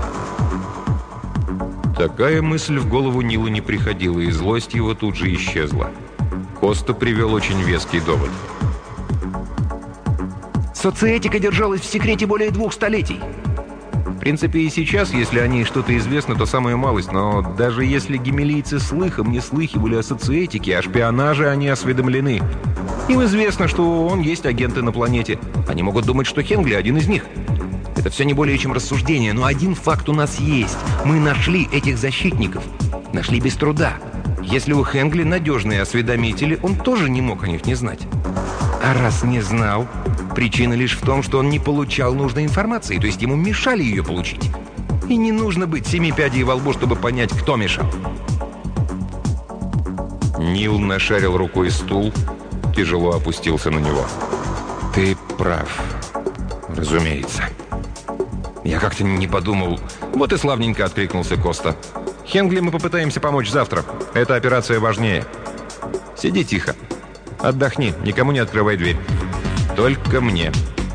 A: Такая мысль в голову Нилу не приходила, и злость его тут же исчезла. Коста привел очень веский довод. «Социэтика держалась в секрете более двух столетий. В принципе, и сейчас, если о ней что-то известно, то самую малость, но даже если гиммелийцы слыхом не слыхивали о социэтике, о шпионаже они осведомлены. Им известно, что он есть агенты на планете. Они могут думать, что Хенгли один из них. Это все не более чем рассуждение, но один факт у нас есть. Мы нашли этих защитников. Нашли без труда. Если у Хенгли надежные осведомители, он тоже не мог о них не знать. А раз не знал, причина лишь в том, что он не получал нужной информации, то есть ему мешали ее получить. И не нужно быть семи пядей во лбу, чтобы понять, кто мешал». Нил нашарил рукой стул, тяжело опустился на него. «Ты прав, разумеется. Я как-то не подумал...» «Вот и славненько», — откликнулся Коста. «Хенгли мы попытаемся помочь завтра. Эта операция важнее. Сиди тихо. Отдохни, никому не открывай дверь. Только мне».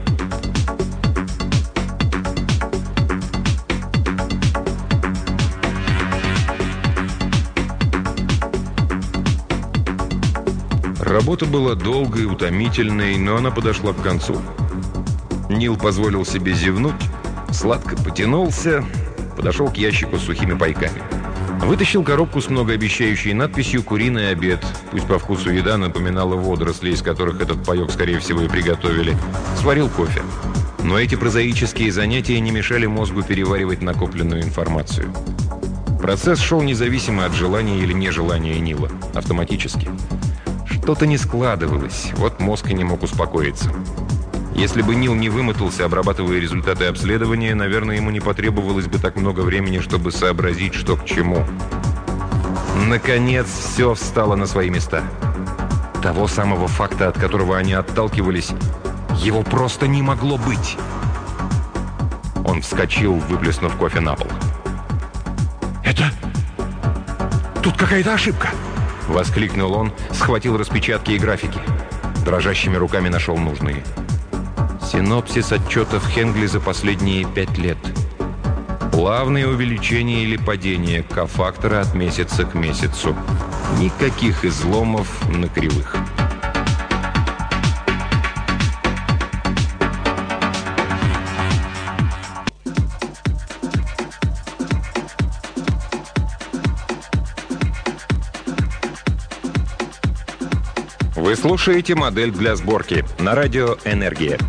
A: Работа была долгой, утомительной, но она подошла к концу. Нил позволил себе зевнуть, сладко потянулся, подошел к ящику с сухими пайками. Вытащил коробку с многообещающей надписью «Куриный обед». Пусть по вкусу еда напоминала водоросли, из которых этот паёк, скорее всего, и приготовили. Сварил кофе. Но эти прозаические занятия не мешали мозгу переваривать накопленную информацию. Процесс шел независимо от желания или нежелания Нила. Автоматически. Что-то не складывалось, вот мозг и не мог успокоиться. Если бы Нил не вымотался, обрабатывая результаты обследования, наверное, ему не потребовалось бы так много времени, чтобы сообразить, что к чему. Наконец, все встало на свои места. Того самого факта, от которого они отталкивались, его просто не могло быть. Он вскочил, выплеснув кофе на пол. «Это... тут какая-то ошибка!» — воскликнул он, схватил распечатки и графики. Дрожащими руками нашел нужные. Синопсис отчетов Хенгли за последние пять лет. Плавное увеличение или падение К-фактора от месяца к месяцу. Никаких изломов на кривых. Вы слушаете «Модель для сборки» на радио «Энергия».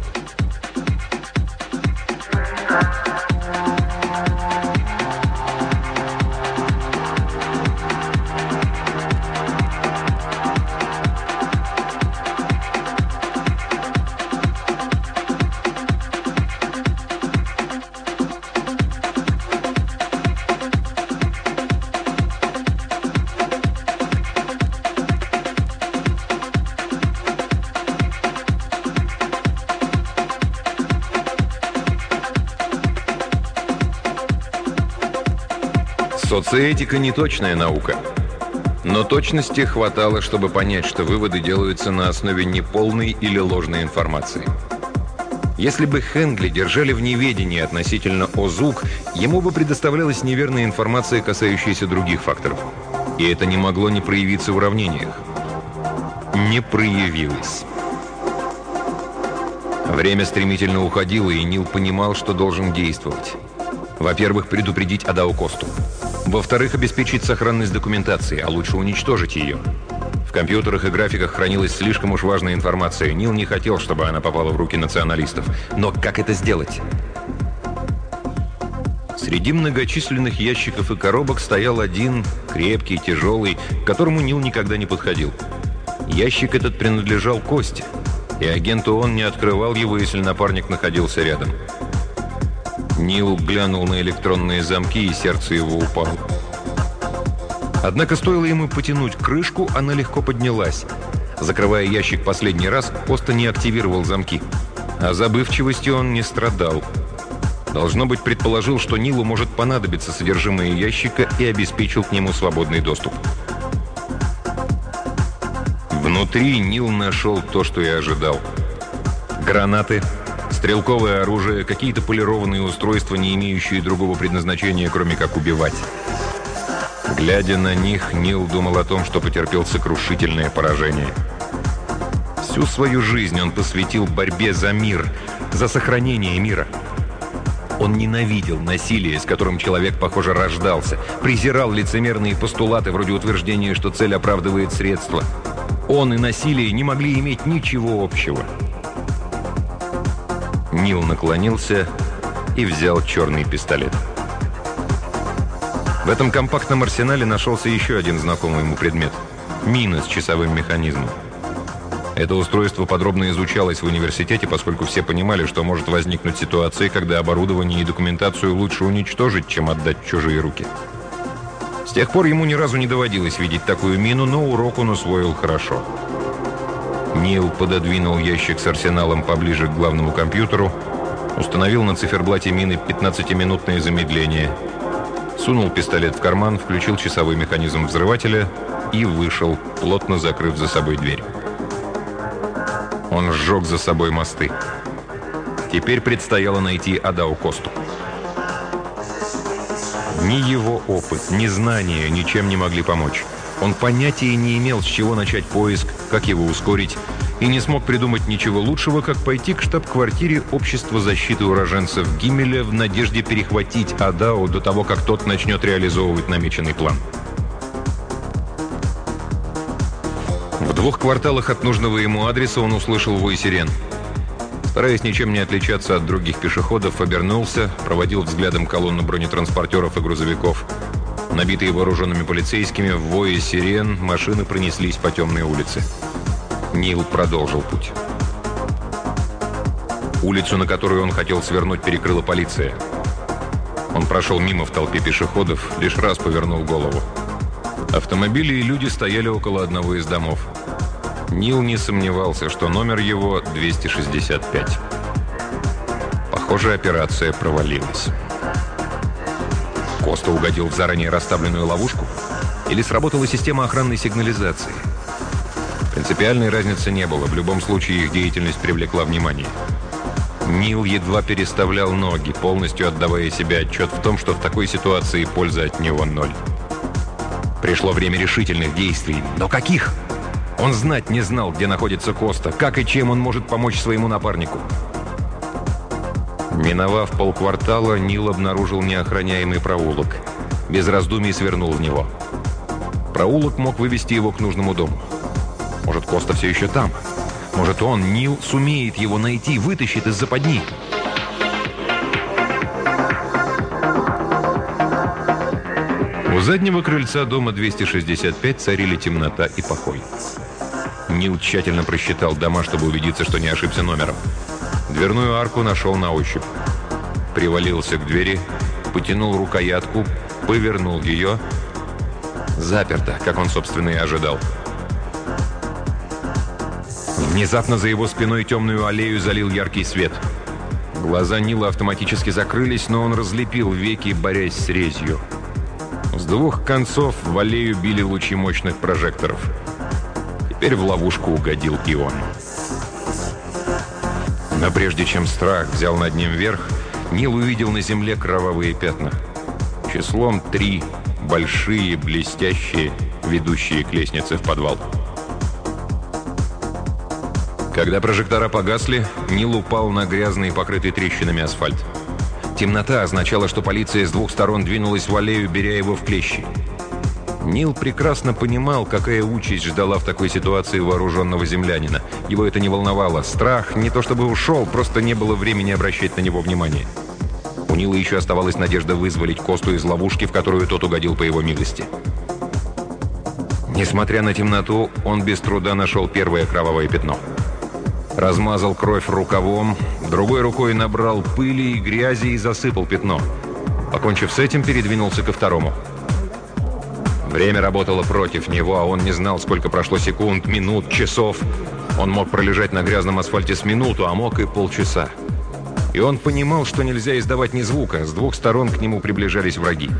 A: Социэтика – не точная наука, но точности хватало, чтобы понять, что выводы делаются на основе неполной или ложной информации. Если бы Хенгли держали в неведении относительно ОЗУК, ему бы предоставлялась неверная информация, касающаяся других факторов. И это не могло не проявиться в уравнениях. Не проявилось. Время стремительно уходило, и Нил понимал, что должен действовать. Во-первых, предупредить Адао Косту. Во-вторых, обеспечить сохранность документации, а лучше уничтожить ее. В компьютерах и графиках хранилась слишком уж важная информация. Нил не хотел, чтобы она попала в руки националистов. Но как это сделать? Среди многочисленных ящиков и коробок стоял один, крепкий, тяжелый, к которому Нил никогда не подходил. Ящик этот принадлежал Косте, и агент ООН не открывал его, если напарник находился рядом. Нил глянул на электронные замки, и сердце его упало. Однако стоило ему потянуть крышку, она легко поднялась. Закрывая ящик последний раз, Коста не активировал замки. А забывчивостью он не страдал. Должно быть, предположил, что Нилу может понадобиться содержимое ящика, и обеспечил к нему свободный доступ. Внутри Нил нашел то, что и ожидал. Гранаты, стрелковое оружие, какие-то полированные устройства, не имеющие другого предназначения, кроме как убивать. Глядя на них, Нил думал о том, что потерпел сокрушительное поражение. Всю свою жизнь он посвятил борьбе за мир, за сохранение мира. Он ненавидел насилие, с которым человек, похоже, рождался, презирал лицемерные постулаты вроде утверждения, что цель оправдывает средства. Он и насилие не могли иметь ничего общего. Нил наклонился и взял черный пистолет. В этом компактном арсенале нашелся еще один знакомый ему предмет – мина с часовым механизмом. Это устройство подробно изучалось в университете, поскольку все понимали, что может возникнуть ситуация, когда оборудование и документацию лучше уничтожить, чем отдать в чужие руки. С тех пор ему ни разу не доводилось видеть такую мину, но урок он усвоил хорошо. Нил пододвинул ящик с арсеналом поближе к главному компьютеру, установил на циферблате мины пятнадцатиминутное замедление, сунул пистолет в карман, включил часовой механизм взрывателя и вышел, плотно закрыв за собой дверь. Он сжег за собой мосты. Теперь предстояло найти Адао Косту. Ни его опыт, ни знания ничем не могли помочь. Он понятия не имел, с чего начать поиск, как его ускорить, и не смог придумать ничего лучшего, как пойти к штаб-квартире Общества защиты уроженцев Гиммеля в надежде перехватить Адао до того, как тот начнет реализовывать намеченный план. В двух кварталах от нужного ему адреса он услышал вой сирен. Стараясь ничем не отличаться от других пешеходов, обернулся, проводил взглядом колонну бронетранспортеров и грузовиков. Набитые вооруженными полицейскими, в вое сирен машины пронеслись по темной улице. Нил продолжил путь. Улицу, на которую он хотел свернуть, перекрыла полиция. Он прошел мимо в толпе пешеходов, лишь раз повернул голову. Автомобили и люди стояли около одного из домов. Нил не сомневался, что номер его двести шестьдесят пять. Похоже, операция провалилась. Коста угодил в заранее расставленную ловушку? Или сработала система охранной сигнализации? Принципиальной разницы не было. В любом случае их деятельность привлекла внимание. Нил едва переставлял ноги, полностью отдавая себе отчет в том, что в такой ситуации польза от него ноль. Пришло время решительных действий. Но каких? Он знать не знал, где находится Коста, как и чем он может помочь своему напарнику. Миновав полквартала, Нил обнаружил неохраняемый проулок. Без раздумий свернул в него. Проулок мог вывести его к нужному дому. Может, Коста все еще там? Может, он, Нил, сумеет его найти, вытащит из западни? У заднего крыльца дома двести шестьдесят пять царили темнота и покой. Нил тщательно просчитал дома, чтобы убедиться, что не ошибся номером. Дверную арку нашел на ощупь. Привалился к двери, потянул рукоятку, повернул ее. Заперто, как он, собственно, и ожидал. Внезапно за его спиной темную аллею залил яркий свет. Глаза Нила автоматически закрылись, но он разлепил веки, борясь с резью. С двух концов в аллею били лучи мощных прожекторов. Теперь в ловушку угодил и он. Но прежде чем страх взял над ним верх, Нил увидел на земле кровавые пятна. Числом три, большие, блестящие, ведущие к лестнице в подвал. Когда прожектора погасли, Нил упал на грязный, покрытый трещинами асфальт. Темнота означала, что полиция с двух сторон двинулась в аллею, беря его в клещи. Нил прекрасно понимал, какая участь ждала в такой ситуации вооруженного землянина. Его это не волновало. Страх не то чтобы ушел, просто не было времени обращать на него внимание. У Нила еще оставалась надежда вызволить Косту из ловушки, в которую тот угодил по его милости. Несмотря на темноту, он без труда нашел первое кровавое пятно. Размазал кровь рукавом, другой рукой набрал пыли и грязи и засыпал пятно. Покончив с этим, передвинулся ко второму. Время работало против него, а он не знал, сколько прошло секунд, минут, часов. Он мог пролежать на грязном асфальте с минуту, а мог и полчаса. И он понимал, что нельзя издавать ни звука. С двух сторон к нему приближались враги.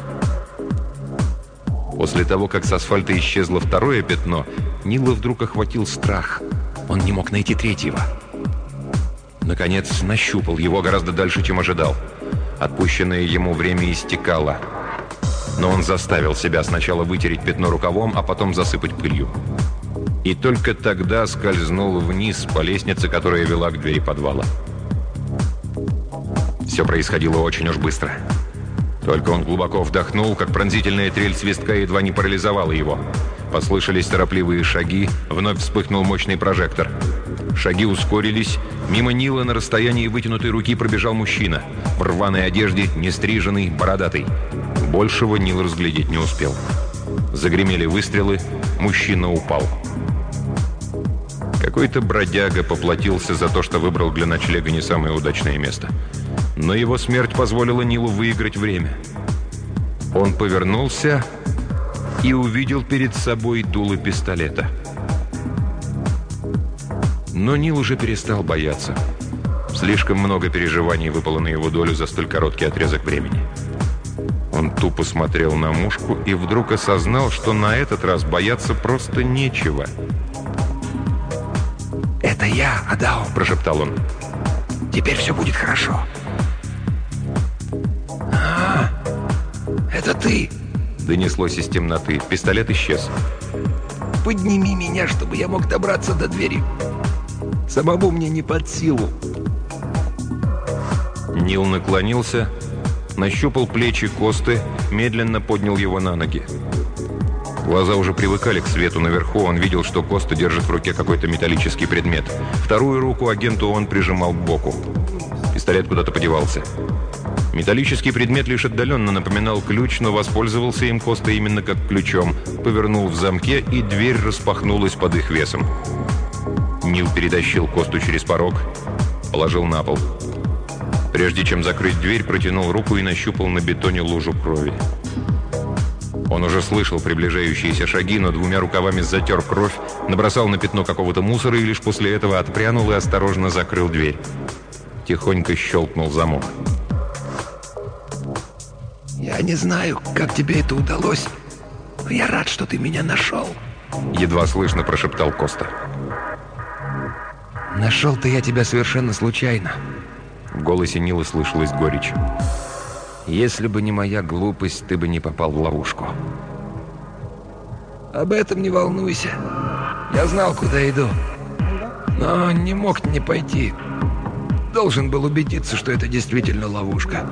A: После того, как с асфальта исчезло второе пятно, Нила вдруг охватил страх. Он не мог найти третьего. Наконец, нащупал его гораздо дальше, чем ожидал. Отпущенное ему время истекало. Но он заставил себя сначала вытереть пятно рукавом, а потом засыпать пылью. И только тогда скользнул вниз по лестнице, которая вела к двери подвала. Все происходило очень уж быстро. Только он глубоко вдохнул, как пронзительная трель свистка едва не парализовала его. Послышались торопливые шаги, вновь вспыхнул мощный прожектор. Шаги ускорились. Мимо Нила на расстоянии вытянутой руки пробежал мужчина. В рваной одежде, нестриженный, бородатый. Большего Нил разглядеть не успел. Загремели выстрелы, мужчина упал. Какой-то бродяга поплатился за то, что выбрал для ночлега не самое удачное место. Но его смерть позволила Нилу выиграть время. Он повернулся и увидел перед собой дуло пистолета. Но Нил уже перестал бояться. Слишком много переживаний выпало на его долю за столь короткий отрезок времени. Он тупо смотрел на мушку и вдруг осознал, что на этот раз бояться просто нечего.
B: «Это я, Адао», – прошептал он. «Теперь все будет хорошо». «А, это ты!» –
A: донеслось из темноты. Пистолет исчез.
B: «Подними меня, чтобы я мог добраться до двери. Самому мне не под силу».
A: Нил наклонился, нащупал плечи Косты, медленно поднял его на ноги. Глаза уже привыкали к свету наверху, он видел, что Коста держит в руке какой-то металлический предмет. Вторую руку агенту он прижимал к боку. Пистолет куда-то подевался. Металлический предмет лишь отдаленно напоминал ключ, но воспользовался им Коста именно как ключом. Повернул в замке, и дверь распахнулась под их весом. Нил перетащил Косту через порог, положил на пол. Прежде чем закрыть дверь, протянул руку и нащупал на бетоне лужу крови. Он уже слышал приближающиеся шаги, но двумя рукавами затер кровь, набросал на пятно какого-то мусора и лишь после этого отпрянул и осторожно закрыл дверь. Тихонько щелкнул замок.
B: «Я не знаю, как тебе это удалось, но я рад, что ты меня нашел»,
A: — едва слышно прошептал Коста.
B: «Нашел-то я тебя совершенно случайно».
A: В голосе Нила слышалась горечь.
B: «Если бы не моя глупость, ты бы не попал в ловушку». «Об этом не волнуйся. Я знал, куда иду. Но не мог не пойти. Должен был убедиться, что это действительно ловушка».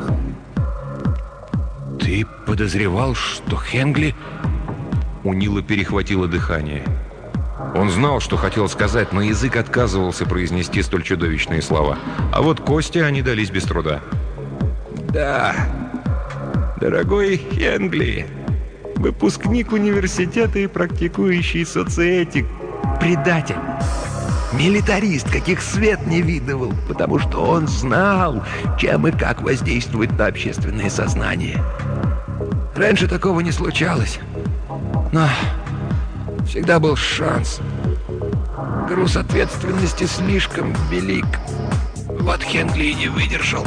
B: «Ты подозревал, что Хенгли...»
A: У Нила перехватило дыхание. Он знал, что хотел сказать, но язык отказывался произнести столь чудовищные слова. А вот Косте они дались без труда.
B: «Да, дорогой Хенгли, выпускник университета и практикующий социэтик, предатель, милитарист, каких свет не видывал, потому что он знал, чем и как воздействует на общественное сознание. Раньше такого не случалось, но всегда был шанс. Груз ответственности слишком велик. Вот Хенгли и не выдержал».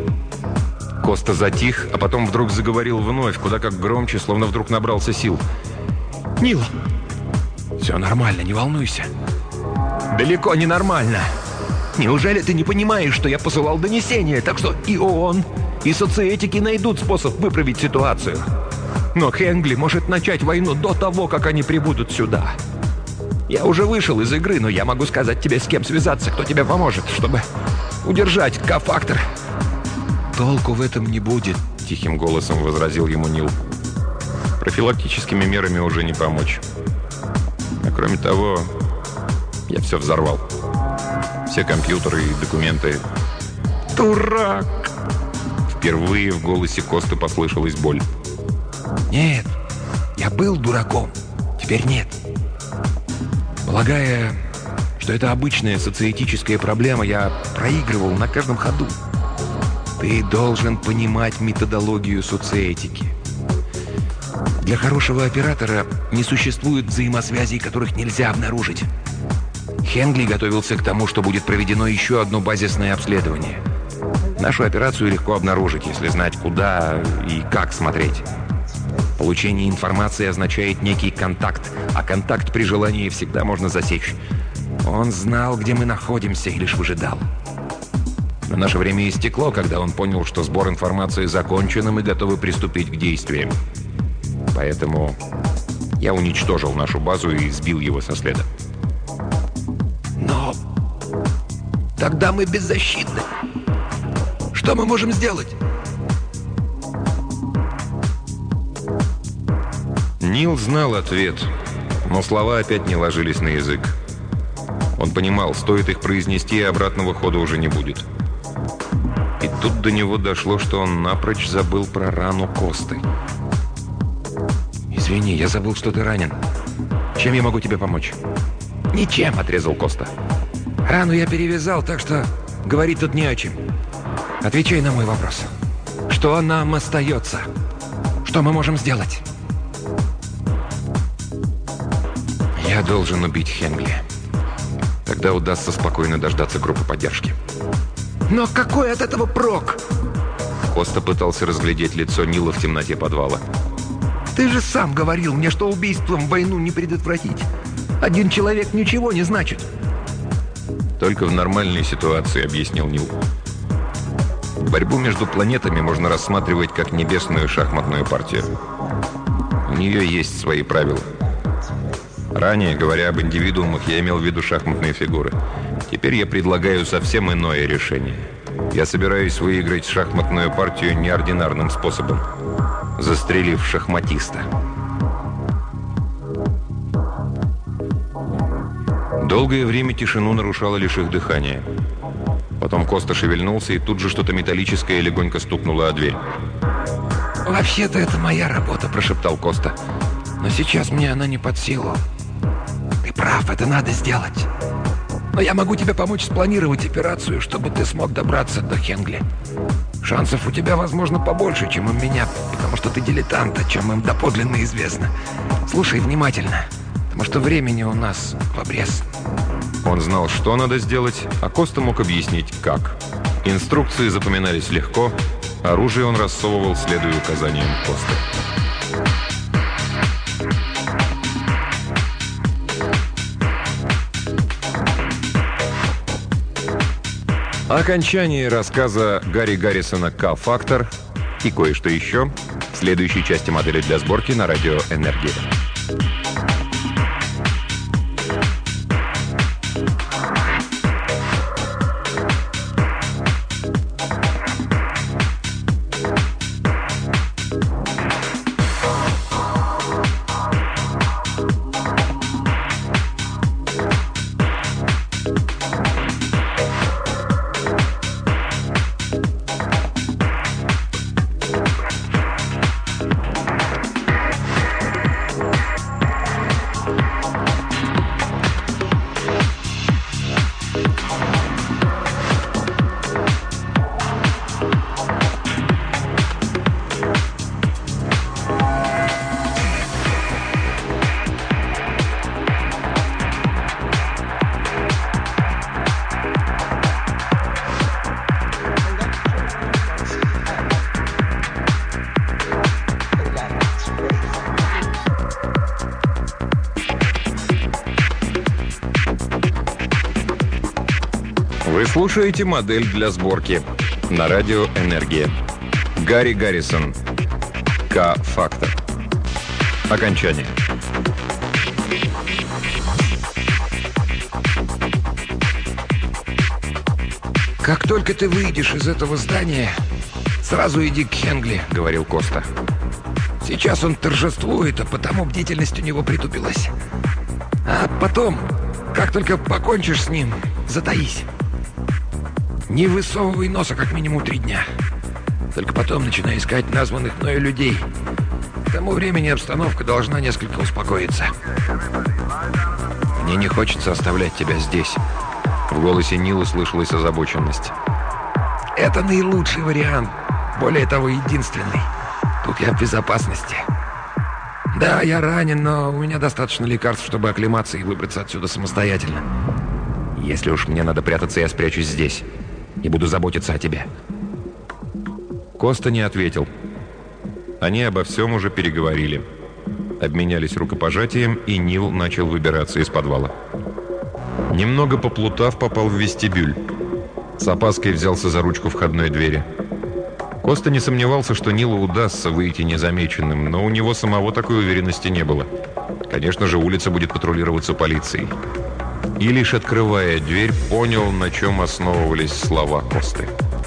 A: Коста затих, а потом вдруг заговорил вновь, куда как громче, словно вдруг набрался сил.
B: «Нил, все нормально, не волнуйся». «Далеко не нормально. Неужели ты не понимаешь, что я посылал донесение, так что и ООН, и социэтики найдут способ выправить ситуацию? Но Хенгли может начать войну до того, как они прибудут сюда. Я уже вышел из игры, но я могу сказать тебе, с кем связаться, кто тебе поможет, чтобы удержать К-фактор». «Толку в этом не будет», —
A: тихим голосом возразил ему Нил. «Профилактическими мерами уже не помочь. А кроме того, я все взорвал. Все компьютеры и документы».
B: «Дурак!»
A: Впервые в голосе Косты послышалась боль.
B: «Нет, я был дураком. Теперь нет. Полагая, что это обычная социэтическая проблема, я проигрывал на каждом ходу. Ты должен понимать методологию социэтики. Для хорошего оператора не существует взаимосвязей, которых нельзя обнаружить. Хенгли готовился к тому, что будет проведено еще одно базисное обследование. Нашу операцию легко обнаружить, если знать, куда и как смотреть. Получение информации означает некий контакт, а контакт при желании всегда можно засечь. Он знал, где мы находимся, и лишь выжидал. Но наше время истекло, когда он понял, что сбор информации закончен, и мы готовы приступить к действиям. Поэтому я уничтожил нашу базу и сбил его со следа. Но тогда мы беззащитны. Что мы можем сделать?
A: Нил знал ответ, но слова опять не ложились на язык. Он понимал, стоит их произнести, и обратного хода уже не будет. И тут до него дошло, что он напрочь забыл про рану Косты.
B: «Извини, я забыл, что ты ранен. Чем я могу тебе помочь?» «Ничем», — отрезал Коста. «Рану я перевязал, так что говорить тут не о чем. Отвечай на мой вопрос. Что нам остается? Что мы можем сделать?» «Я должен убить Хенгли. Тогда удастся спокойно дождаться группы поддержки». «Но какой от этого прок?»
A: Коста пытался разглядеть лицо Нила в темноте подвала.
B: «Ты же сам говорил мне, что убийством войну не предотвратить. Один человек ничего не значит».
A: «Только в нормальной ситуации», — объяснил Нил. «Борьбу между планетами можно рассматривать как небесную шахматную партию. У нее есть свои правила. Ранее, говоря об индивидуумах, я имел в виду шахматные фигуры. Теперь я предлагаю совсем иное решение. Я собираюсь выиграть шахматную партию неординарным способом, застрелив шахматиста». Долгое время тишину нарушало лишь их дыхание. Потом Коста шевельнулся, и тут же что-то металлическое легонько стукнуло о дверь.
B: «Вообще-то это моя работа», — прошептал Коста. «Но сейчас мне она не под силу. Ты прав, это надо сделать. Но я могу тебе помочь спланировать операцию, чтобы ты смог добраться до Хенгли. Шансов у тебя, возможно, побольше, чем у меня, потому что ты дилетант, о чем им доподлинно известно. Слушай внимательно, потому что времени у нас в обрез».
A: Он знал, что надо сделать, а Коста мог объяснить, как. Инструкции запоминались легко, оружие он рассовывал, следуя указаниям Косты. Окончание рассказа Гарри Гаррисона «К-фактор» и кое-что еще в следующей части «Модели для сборки» на радио «Энергия». Вы слушаете «Модель для сборки» на радио «Энергия». Гарри Гаррисон. «К-фактор». Окончание.
B: «Как только ты выйдешь из этого здания, сразу иди к Хенгли», — говорил Коста. «Сейчас он торжествует, а потому бдительность у него притупилась. А потом, как только покончишь с ним, затаись. Не высовывай носа как минимум три дня. Только потом начинай искать названных мною людей. К тому времени обстановка должна несколько успокоиться».
A: «Мне не хочется оставлять тебя здесь». В голосе Нила слышалась озабоченность.
B: «Это наилучший вариант. Более того, единственный. Тут я в безопасности. Да, я ранен, но у меня достаточно лекарств, чтобы оклематься и выбраться отсюда самостоятельно».
A: «Если уж мне надо прятаться, я спрячусь здесь и буду заботиться о тебе». Коста не ответил. Они обо всем уже переговорили. Обменялись рукопожатием, и Нил начал выбираться из подвала. Немного поплутав, попал в вестибюль. С опаской взялся за ручку входной двери. Коста не сомневался, что Нилу удастся выйти незамеченным, но у него самого такой уверенности не было. Конечно же, улица будет патрулироваться полицией. И лишь открывая дверь, понял, на чем основывались слова Косты.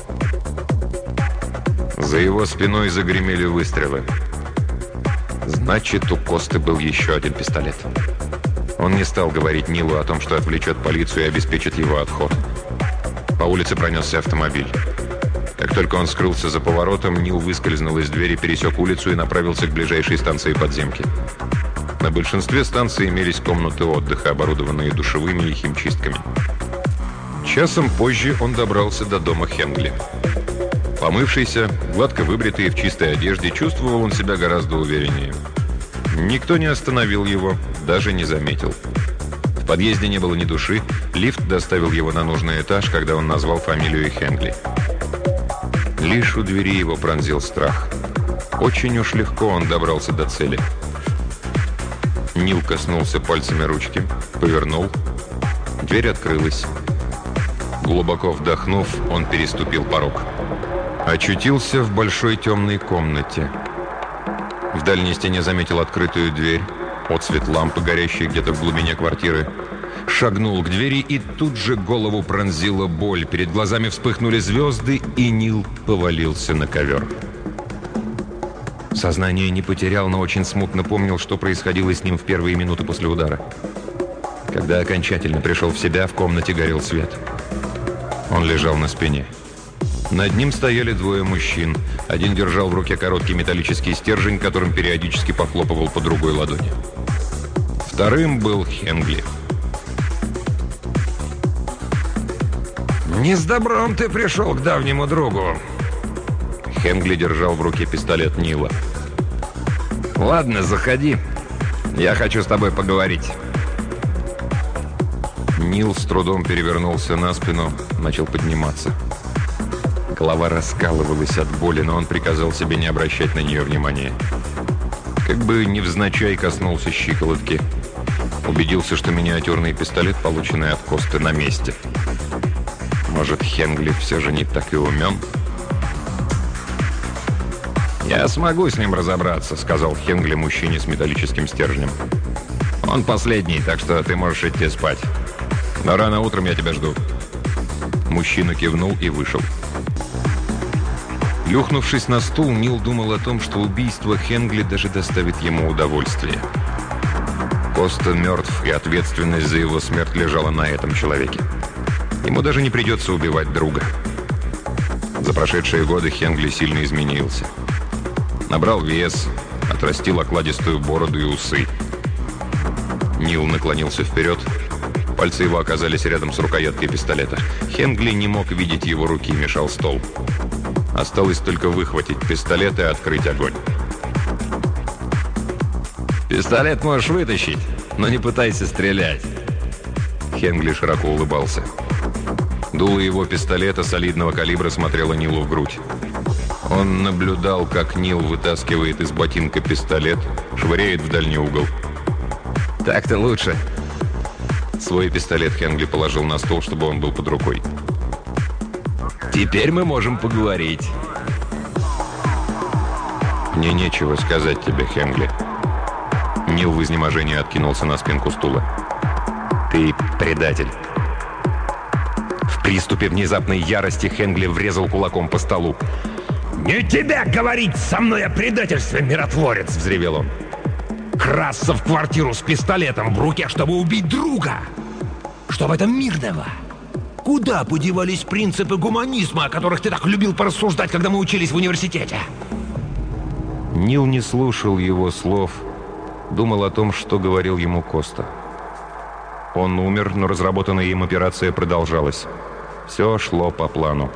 A: За его спиной загремели выстрелы. Значит, у Косты был еще один пистолет. Он не стал говорить Нилу о том, что отвлечет полицию и обеспечит его отход. По улице пронесся автомобиль. Как только он скрылся за поворотом, Нил выскользнул из двери, пересек улицу и направился к ближайшей станции подземки. На большинстве станций имелись комнаты отдыха, оборудованные душевыми и химчистками. Часом позже он добрался до дома Хенгли. Помывшийся, гладко выбритый, в чистой одежде, чувствовал он себя гораздо увереннее. Никто не остановил его, даже не заметил. В подъезде не было ни души, лифт доставил его на нужный этаж, когда он назвал фамилию Хенгли. Лишь у двери его пронзил страх. Очень уж легко он добрался до цели. Нил коснулся пальцами ручки, повернул. Дверь открылась. Глубоко вдохнув, он переступил порог. Очутился в большой темной комнате. В дальней стене заметил открытую дверь, отсвет лампы, горящей где-то в глубине квартиры. Шагнул к двери, и тут же голову пронзила боль. Перед глазами вспыхнули звезды, и Нил повалился на ковер. Сознание не потерял, но очень смутно помнил, что происходило с ним в первые минуты после удара. Когда окончательно пришел в себя, в комнате горел свет. Он лежал на спине. Над ним стояли двое мужчин. Один держал в руке короткий металлический стержень, которым периодически похлопывал по другой ладони. Вторым был Хенгли.
B: «Не с добром ты пришел к давнему другу».
A: Хенгли держал в руке пистолет Нила.
B: «Ладно, заходи. Я хочу с тобой поговорить».
A: Нил с трудом перевернулся на спину, начал подниматься. Голова раскалывалась от боли, но он приказал себе не обращать на нее внимания. Как бы невзначай коснулся щиколотки. Убедился, что миниатюрный пистолет, полученный от Косты, на месте. Может, Хенгли все же не так и умен? «Я смогу с ним разобраться», — сказал Хенгли мужчине с металлическим стержнем. «Он последний, так что ты можешь идти спать. Но рано утром я тебя жду». Мужчина кивнул и вышел. Плюхнувшись на стул, Нил думал о том, что убийство Хенгли даже доставит ему удовольствие. Коста мертв, и ответственность за его смерть лежала на этом человеке. Ему даже не придется убивать друга. За прошедшие годы Хенгли сильно изменился. Набрал вес, отрастил окладистую бороду и усы. Нил наклонился вперед. Пальцы его оказались рядом с рукояткой пистолета. Хенгли не мог видеть его руки, мешал стол. Осталось только выхватить пистолет и открыть огонь. «Пистолет можешь вытащить, но не пытайся стрелять». Хенгли широко улыбался. Дуло его пистолета солидного калибра смотрело Нилу в грудь. Он наблюдал, как Нил вытаскивает из ботинка пистолет, швыряет в дальний угол. «Так-то лучше». Свой пистолет Хенгли положил на стол, чтобы он был под рукой. «Теперь мы можем поговорить». «Мне нечего сказать тебе, Хенгли». Нил в изнеможении откинулся на спинку стула. «Ты предатель». В приступе внезапной ярости Хенгли врезал кулаком по столу.
B: «Не тебе говорить со мной о предательстве, миротворец!» — взревел он. «Красться в квартиру с пистолетом в руке, чтобы убить друга! Что в этом мирного? Куда подевались принципы гуманизма, о которых ты так любил порассуждать, когда мы учились в университете?»
A: Нил не слушал его слов, думал о том, что говорил ему Коста. Он умер, но разработанная им операция продолжалась. Все шло по плану.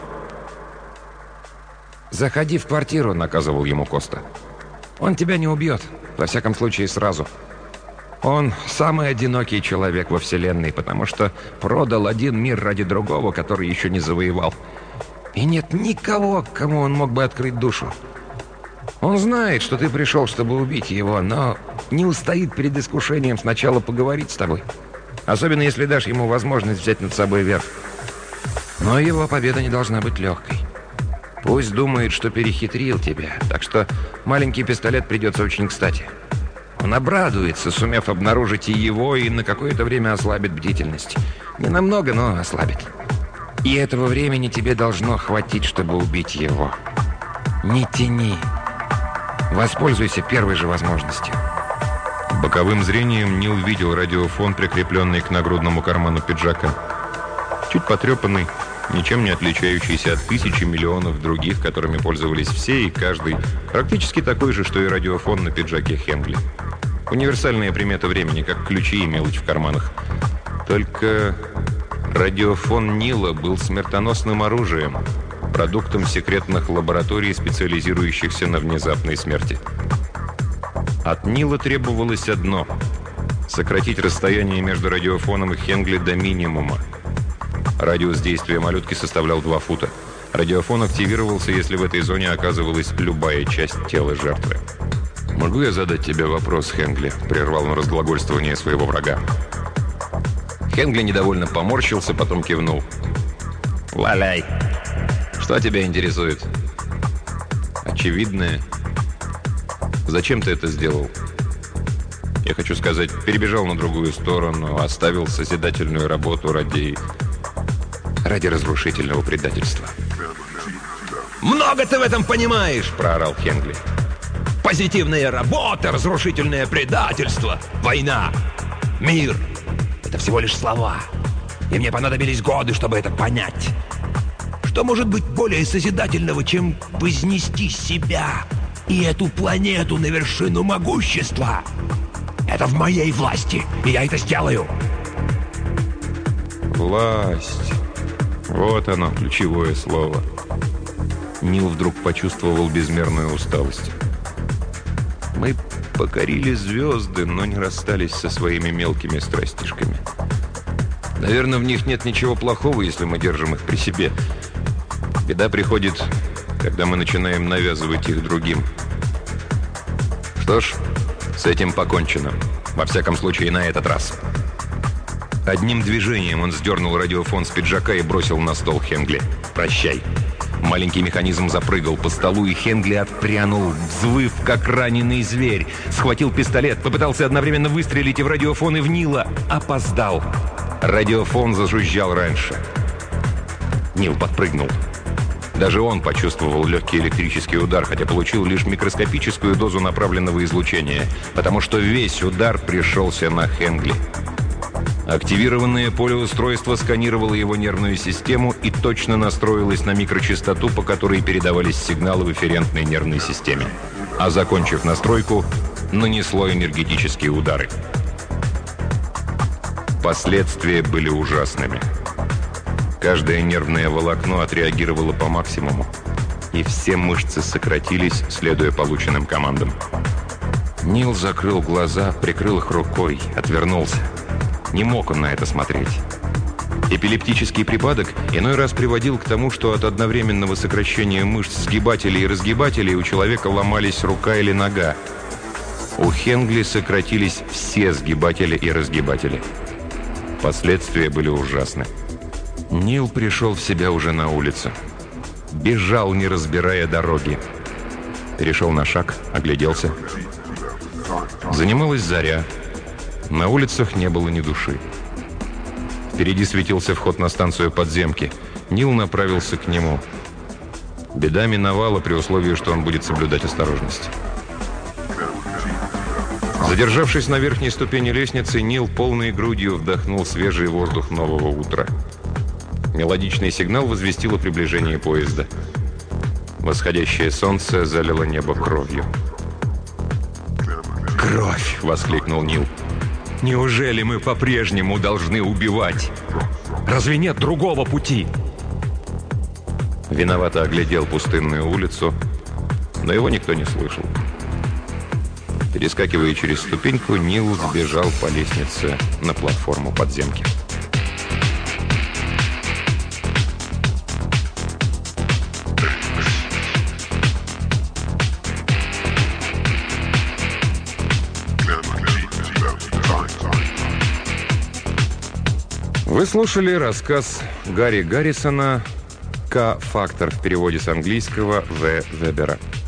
A: «Заходи в квартиру», — наказывал ему Коста. «Он тебя не убьет, во всяком случае сразу. Он самый одинокий человек во Вселенной, потому что продал один мир ради другого, который еще не завоевал. И нет никого, кому он мог бы открыть душу. Он знает, что ты пришел, чтобы убить его, но не устоит перед искушением сначала поговорить с тобой. Особенно, если дашь ему возможность взять над собой верх. Но его победа не должна быть легкой. Пусть думает, что перехитрил тебя, так что маленький пистолет придется очень кстати. Он обрадуется, сумев обнаружить и его, и на какое-то время ослабит бдительность. Не намного, но ослабит. И этого времени тебе должно хватить, чтобы убить его. Не тяни. Воспользуйся первой же возможностью». Боковым зрением Нил видел радиофон, прикрепленный к нагрудному карману пиджака. Чуть потрепанный, ничем не отличающийся от тысячи миллионов других, которыми пользовались все и каждый, практически такой же, что и радиофон на пиджаке Хенгли. Универсальная примета времени, как ключи и мелочь в карманах. Только радиофон Нила был смертоносным оружием, продуктом секретных лабораторий, специализирующихся на внезапной смерти. От Нила требовалось одно — сократить расстояние между радиофоном и Хенгли до минимума. Радиус действия малютки составлял два фута. Радиофон активировался, если в этой зоне оказывалась любая часть тела жертвы. «Могу я задать тебе вопрос, Хенгли?» — прервал он разглагольствование своего врага. Хенгли недовольно поморщился, потом кивнул. «Валяй! Что тебя интересует?» «Очевидное. Зачем ты это сделал?» «Я хочу сказать, перебежал на другую сторону, оставил созидательную работу ради... ради разрушительного предательства».
B: «Много ты в этом понимаешь!» — проорал Хенгли. «Позитивная работа, разрушительное предательство, война, мир — это всего лишь слова. И мне понадобились годы, чтобы это понять. Что может быть более созидательного, чем вознести себя и эту планету на вершину могущества? Это в моей власти, и я это сделаю!»
A: «Власть. Вот оно, ключевое слово». Нил вдруг почувствовал безмерную усталость. «Мы покорили звезды, но не расстались со своими мелкими страстишками. Наверное, в них нет ничего плохого, если мы держим их при себе. Беда приходит, когда мы начинаем навязывать их другим. Что ж, с этим покончено. Во всяком случае, на этот раз». Одним движением он сдернул радиофон с пиджака и бросил на стол Хенгли. «Прощай». Маленький механизм запрыгал по столу, и Хенгли отпрянул, взвыв, как раненый зверь. Схватил пистолет, попытался одновременно выстрелить и в радиофон, и в Нила. Опоздал. Радиофон зажужжал раньше. Нил подпрыгнул. Даже он почувствовал легкий электрический удар, хотя получил лишь микроскопическую дозу направленного излучения, потому что весь удар пришелся на Хенгли. Активированное полеустройство сканировало его нервную систему и точно настроилось на микрочастоту, по которой передавались сигналы в эфферентной нервной системе. А закончив настройку, нанесло энергетические удары. Последствия были ужасными. Каждое нервное волокно отреагировало по максимуму, и все мышцы сократились, следуя полученным командам. Нил закрыл глаза, прикрыл их рукой, отвернулся. Не мог он на это смотреть. Эпилептический припадок иной раз приводил к тому, что от одновременного сокращения мышц сгибателей и разгибателей у человека ломались рука или нога. У Хенгли сократились все сгибатели и разгибатели. Последствия были ужасны. Нил пришел в себя уже на улице. Бежал, не разбирая дороги. Перешел на шаг, огляделся. Занималась заря. На улицах не было ни души. Впереди светился вход на станцию подземки. Нил направился к нему. Беда миновала при условии, что он будет соблюдать осторожность. Задержавшись на верхней ступени лестницы, Нил полной грудью вдохнул свежий воздух нового утра. Мелодичный сигнал возвестил о приближении поезда. Восходящее солнце залило небо кровью. «Кровь!» — воскликнул Нил. «Неужели мы по-прежнему должны убивать? Разве нет другого пути?» Виновато оглядел пустынную улицу, но его никто не слышал. Перескакивая через ступеньку, Нил сбежал по лестнице на платформу подземки. Вы слушали рассказ Гарри Гаррисона «К-фактор» в переводе с английского В. Вебера.